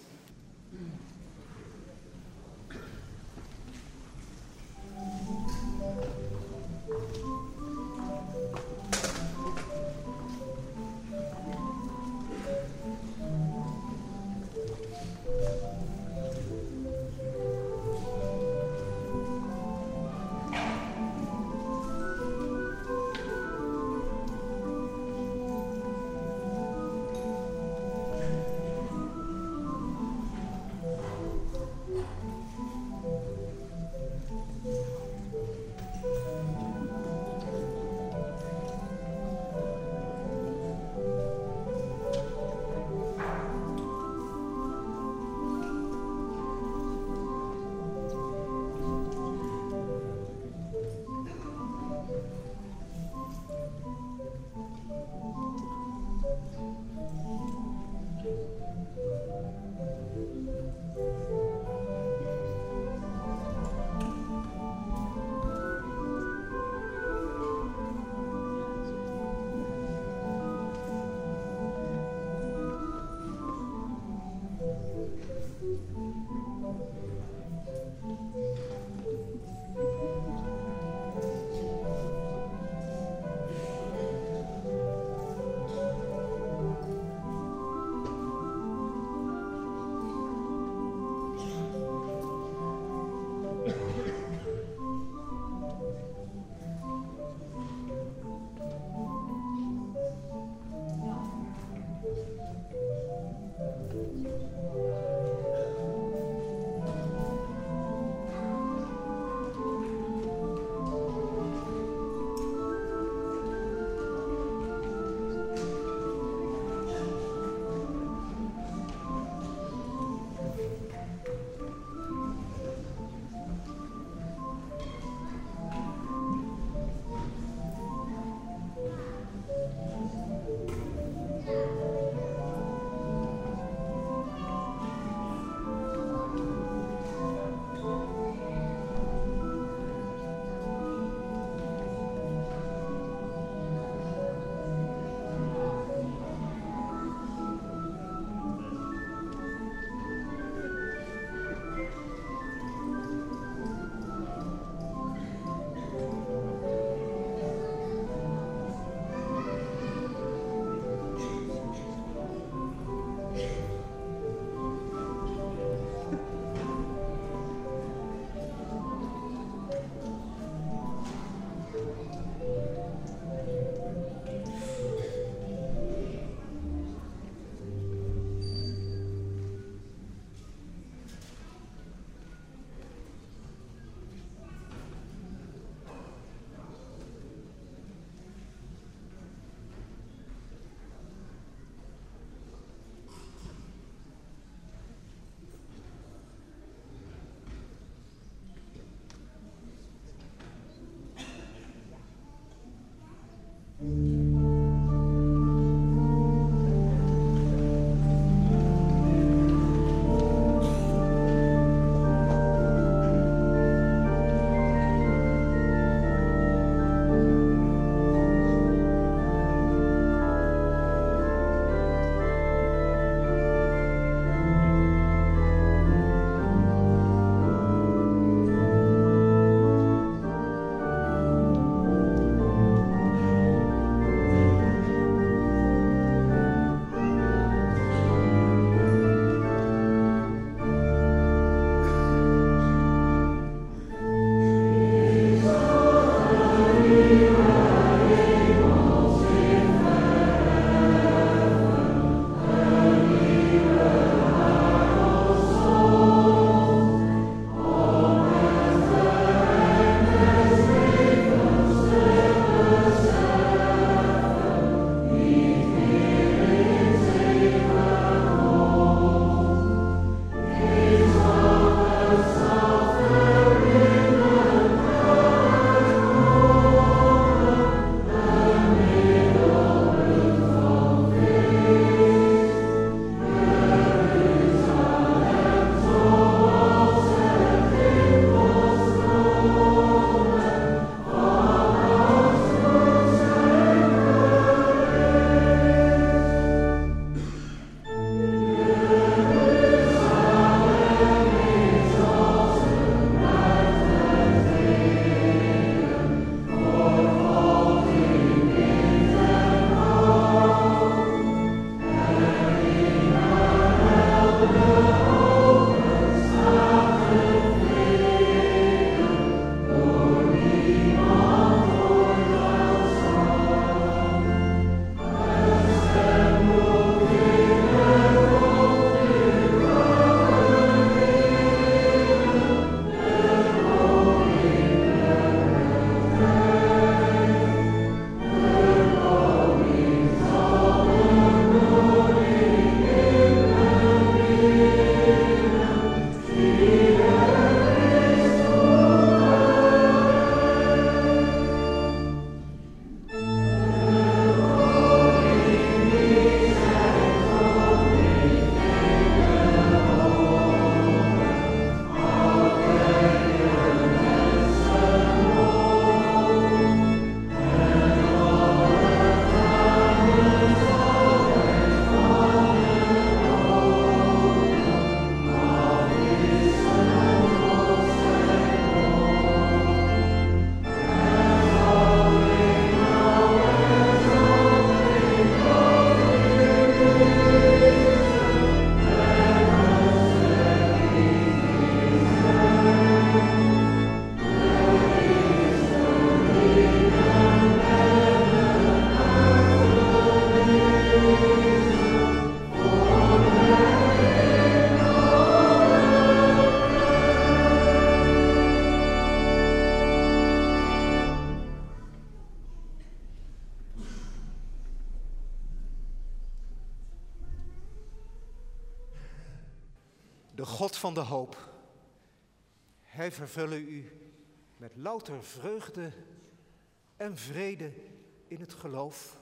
[SPEAKER 2] de God van de hoop. Hij vervullen u met louter vreugde en vrede in het geloof,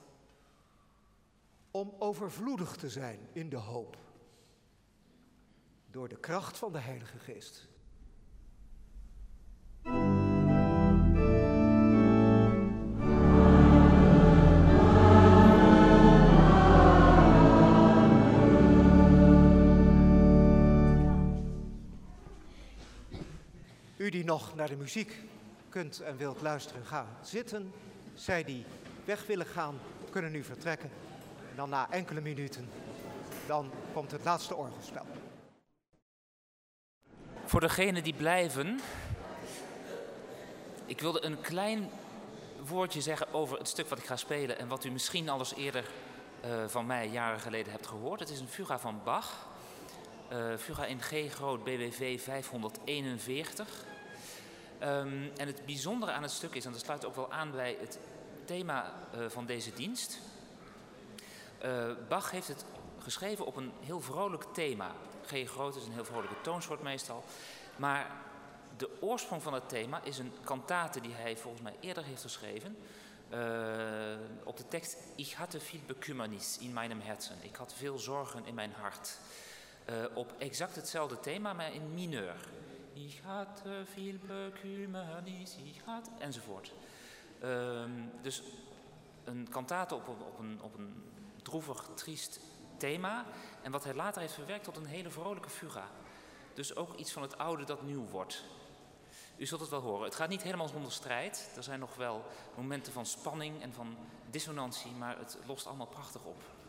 [SPEAKER 2] om overvloedig te zijn in de hoop, door de kracht van de Heilige Geest. U die nog naar de muziek kunt en wilt luisteren, ga zitten. Zij die weg willen gaan, kunnen nu vertrekken. En dan na enkele minuten, dan komt het laatste orgelspel.
[SPEAKER 4] Voor degenen die blijven, ik wilde een klein woordje zeggen over het stuk wat ik ga spelen en wat u misschien al eens eerder uh, van mij jaren geleden hebt gehoord. Het is een fuga van Bach, uh, fuga in G groot B W V vijfhonderdeenenveertig. Um, en het bijzondere aan het stuk is, en dat sluit ook wel aan bij het thema uh, van deze dienst. Uh, Bach heeft het geschreven op een heel vrolijk thema. G groot is een heel vrolijke toonsoort meestal. Maar de oorsprong van het thema is een kantate die hij volgens mij eerder heeft geschreven. Uh, op de tekst: Ich hatte viel Bekümmernis in meinem Herzen. Ik had veel zorgen in mijn hart. Uh, op exact hetzelfde thema, maar in mineur. Ich hatte viel Bekümmernis, ich had... enzovoort. Uh, dus een kantate op, op, een, op een droevig, triest thema. En wat hij later heeft verwerkt tot een hele vrolijke fuga. Dus ook iets van het oude dat nieuw wordt. U zult het wel horen. Het gaat niet helemaal zonder strijd. Er zijn nog wel momenten van spanning en van dissonantie, maar het lost allemaal prachtig op.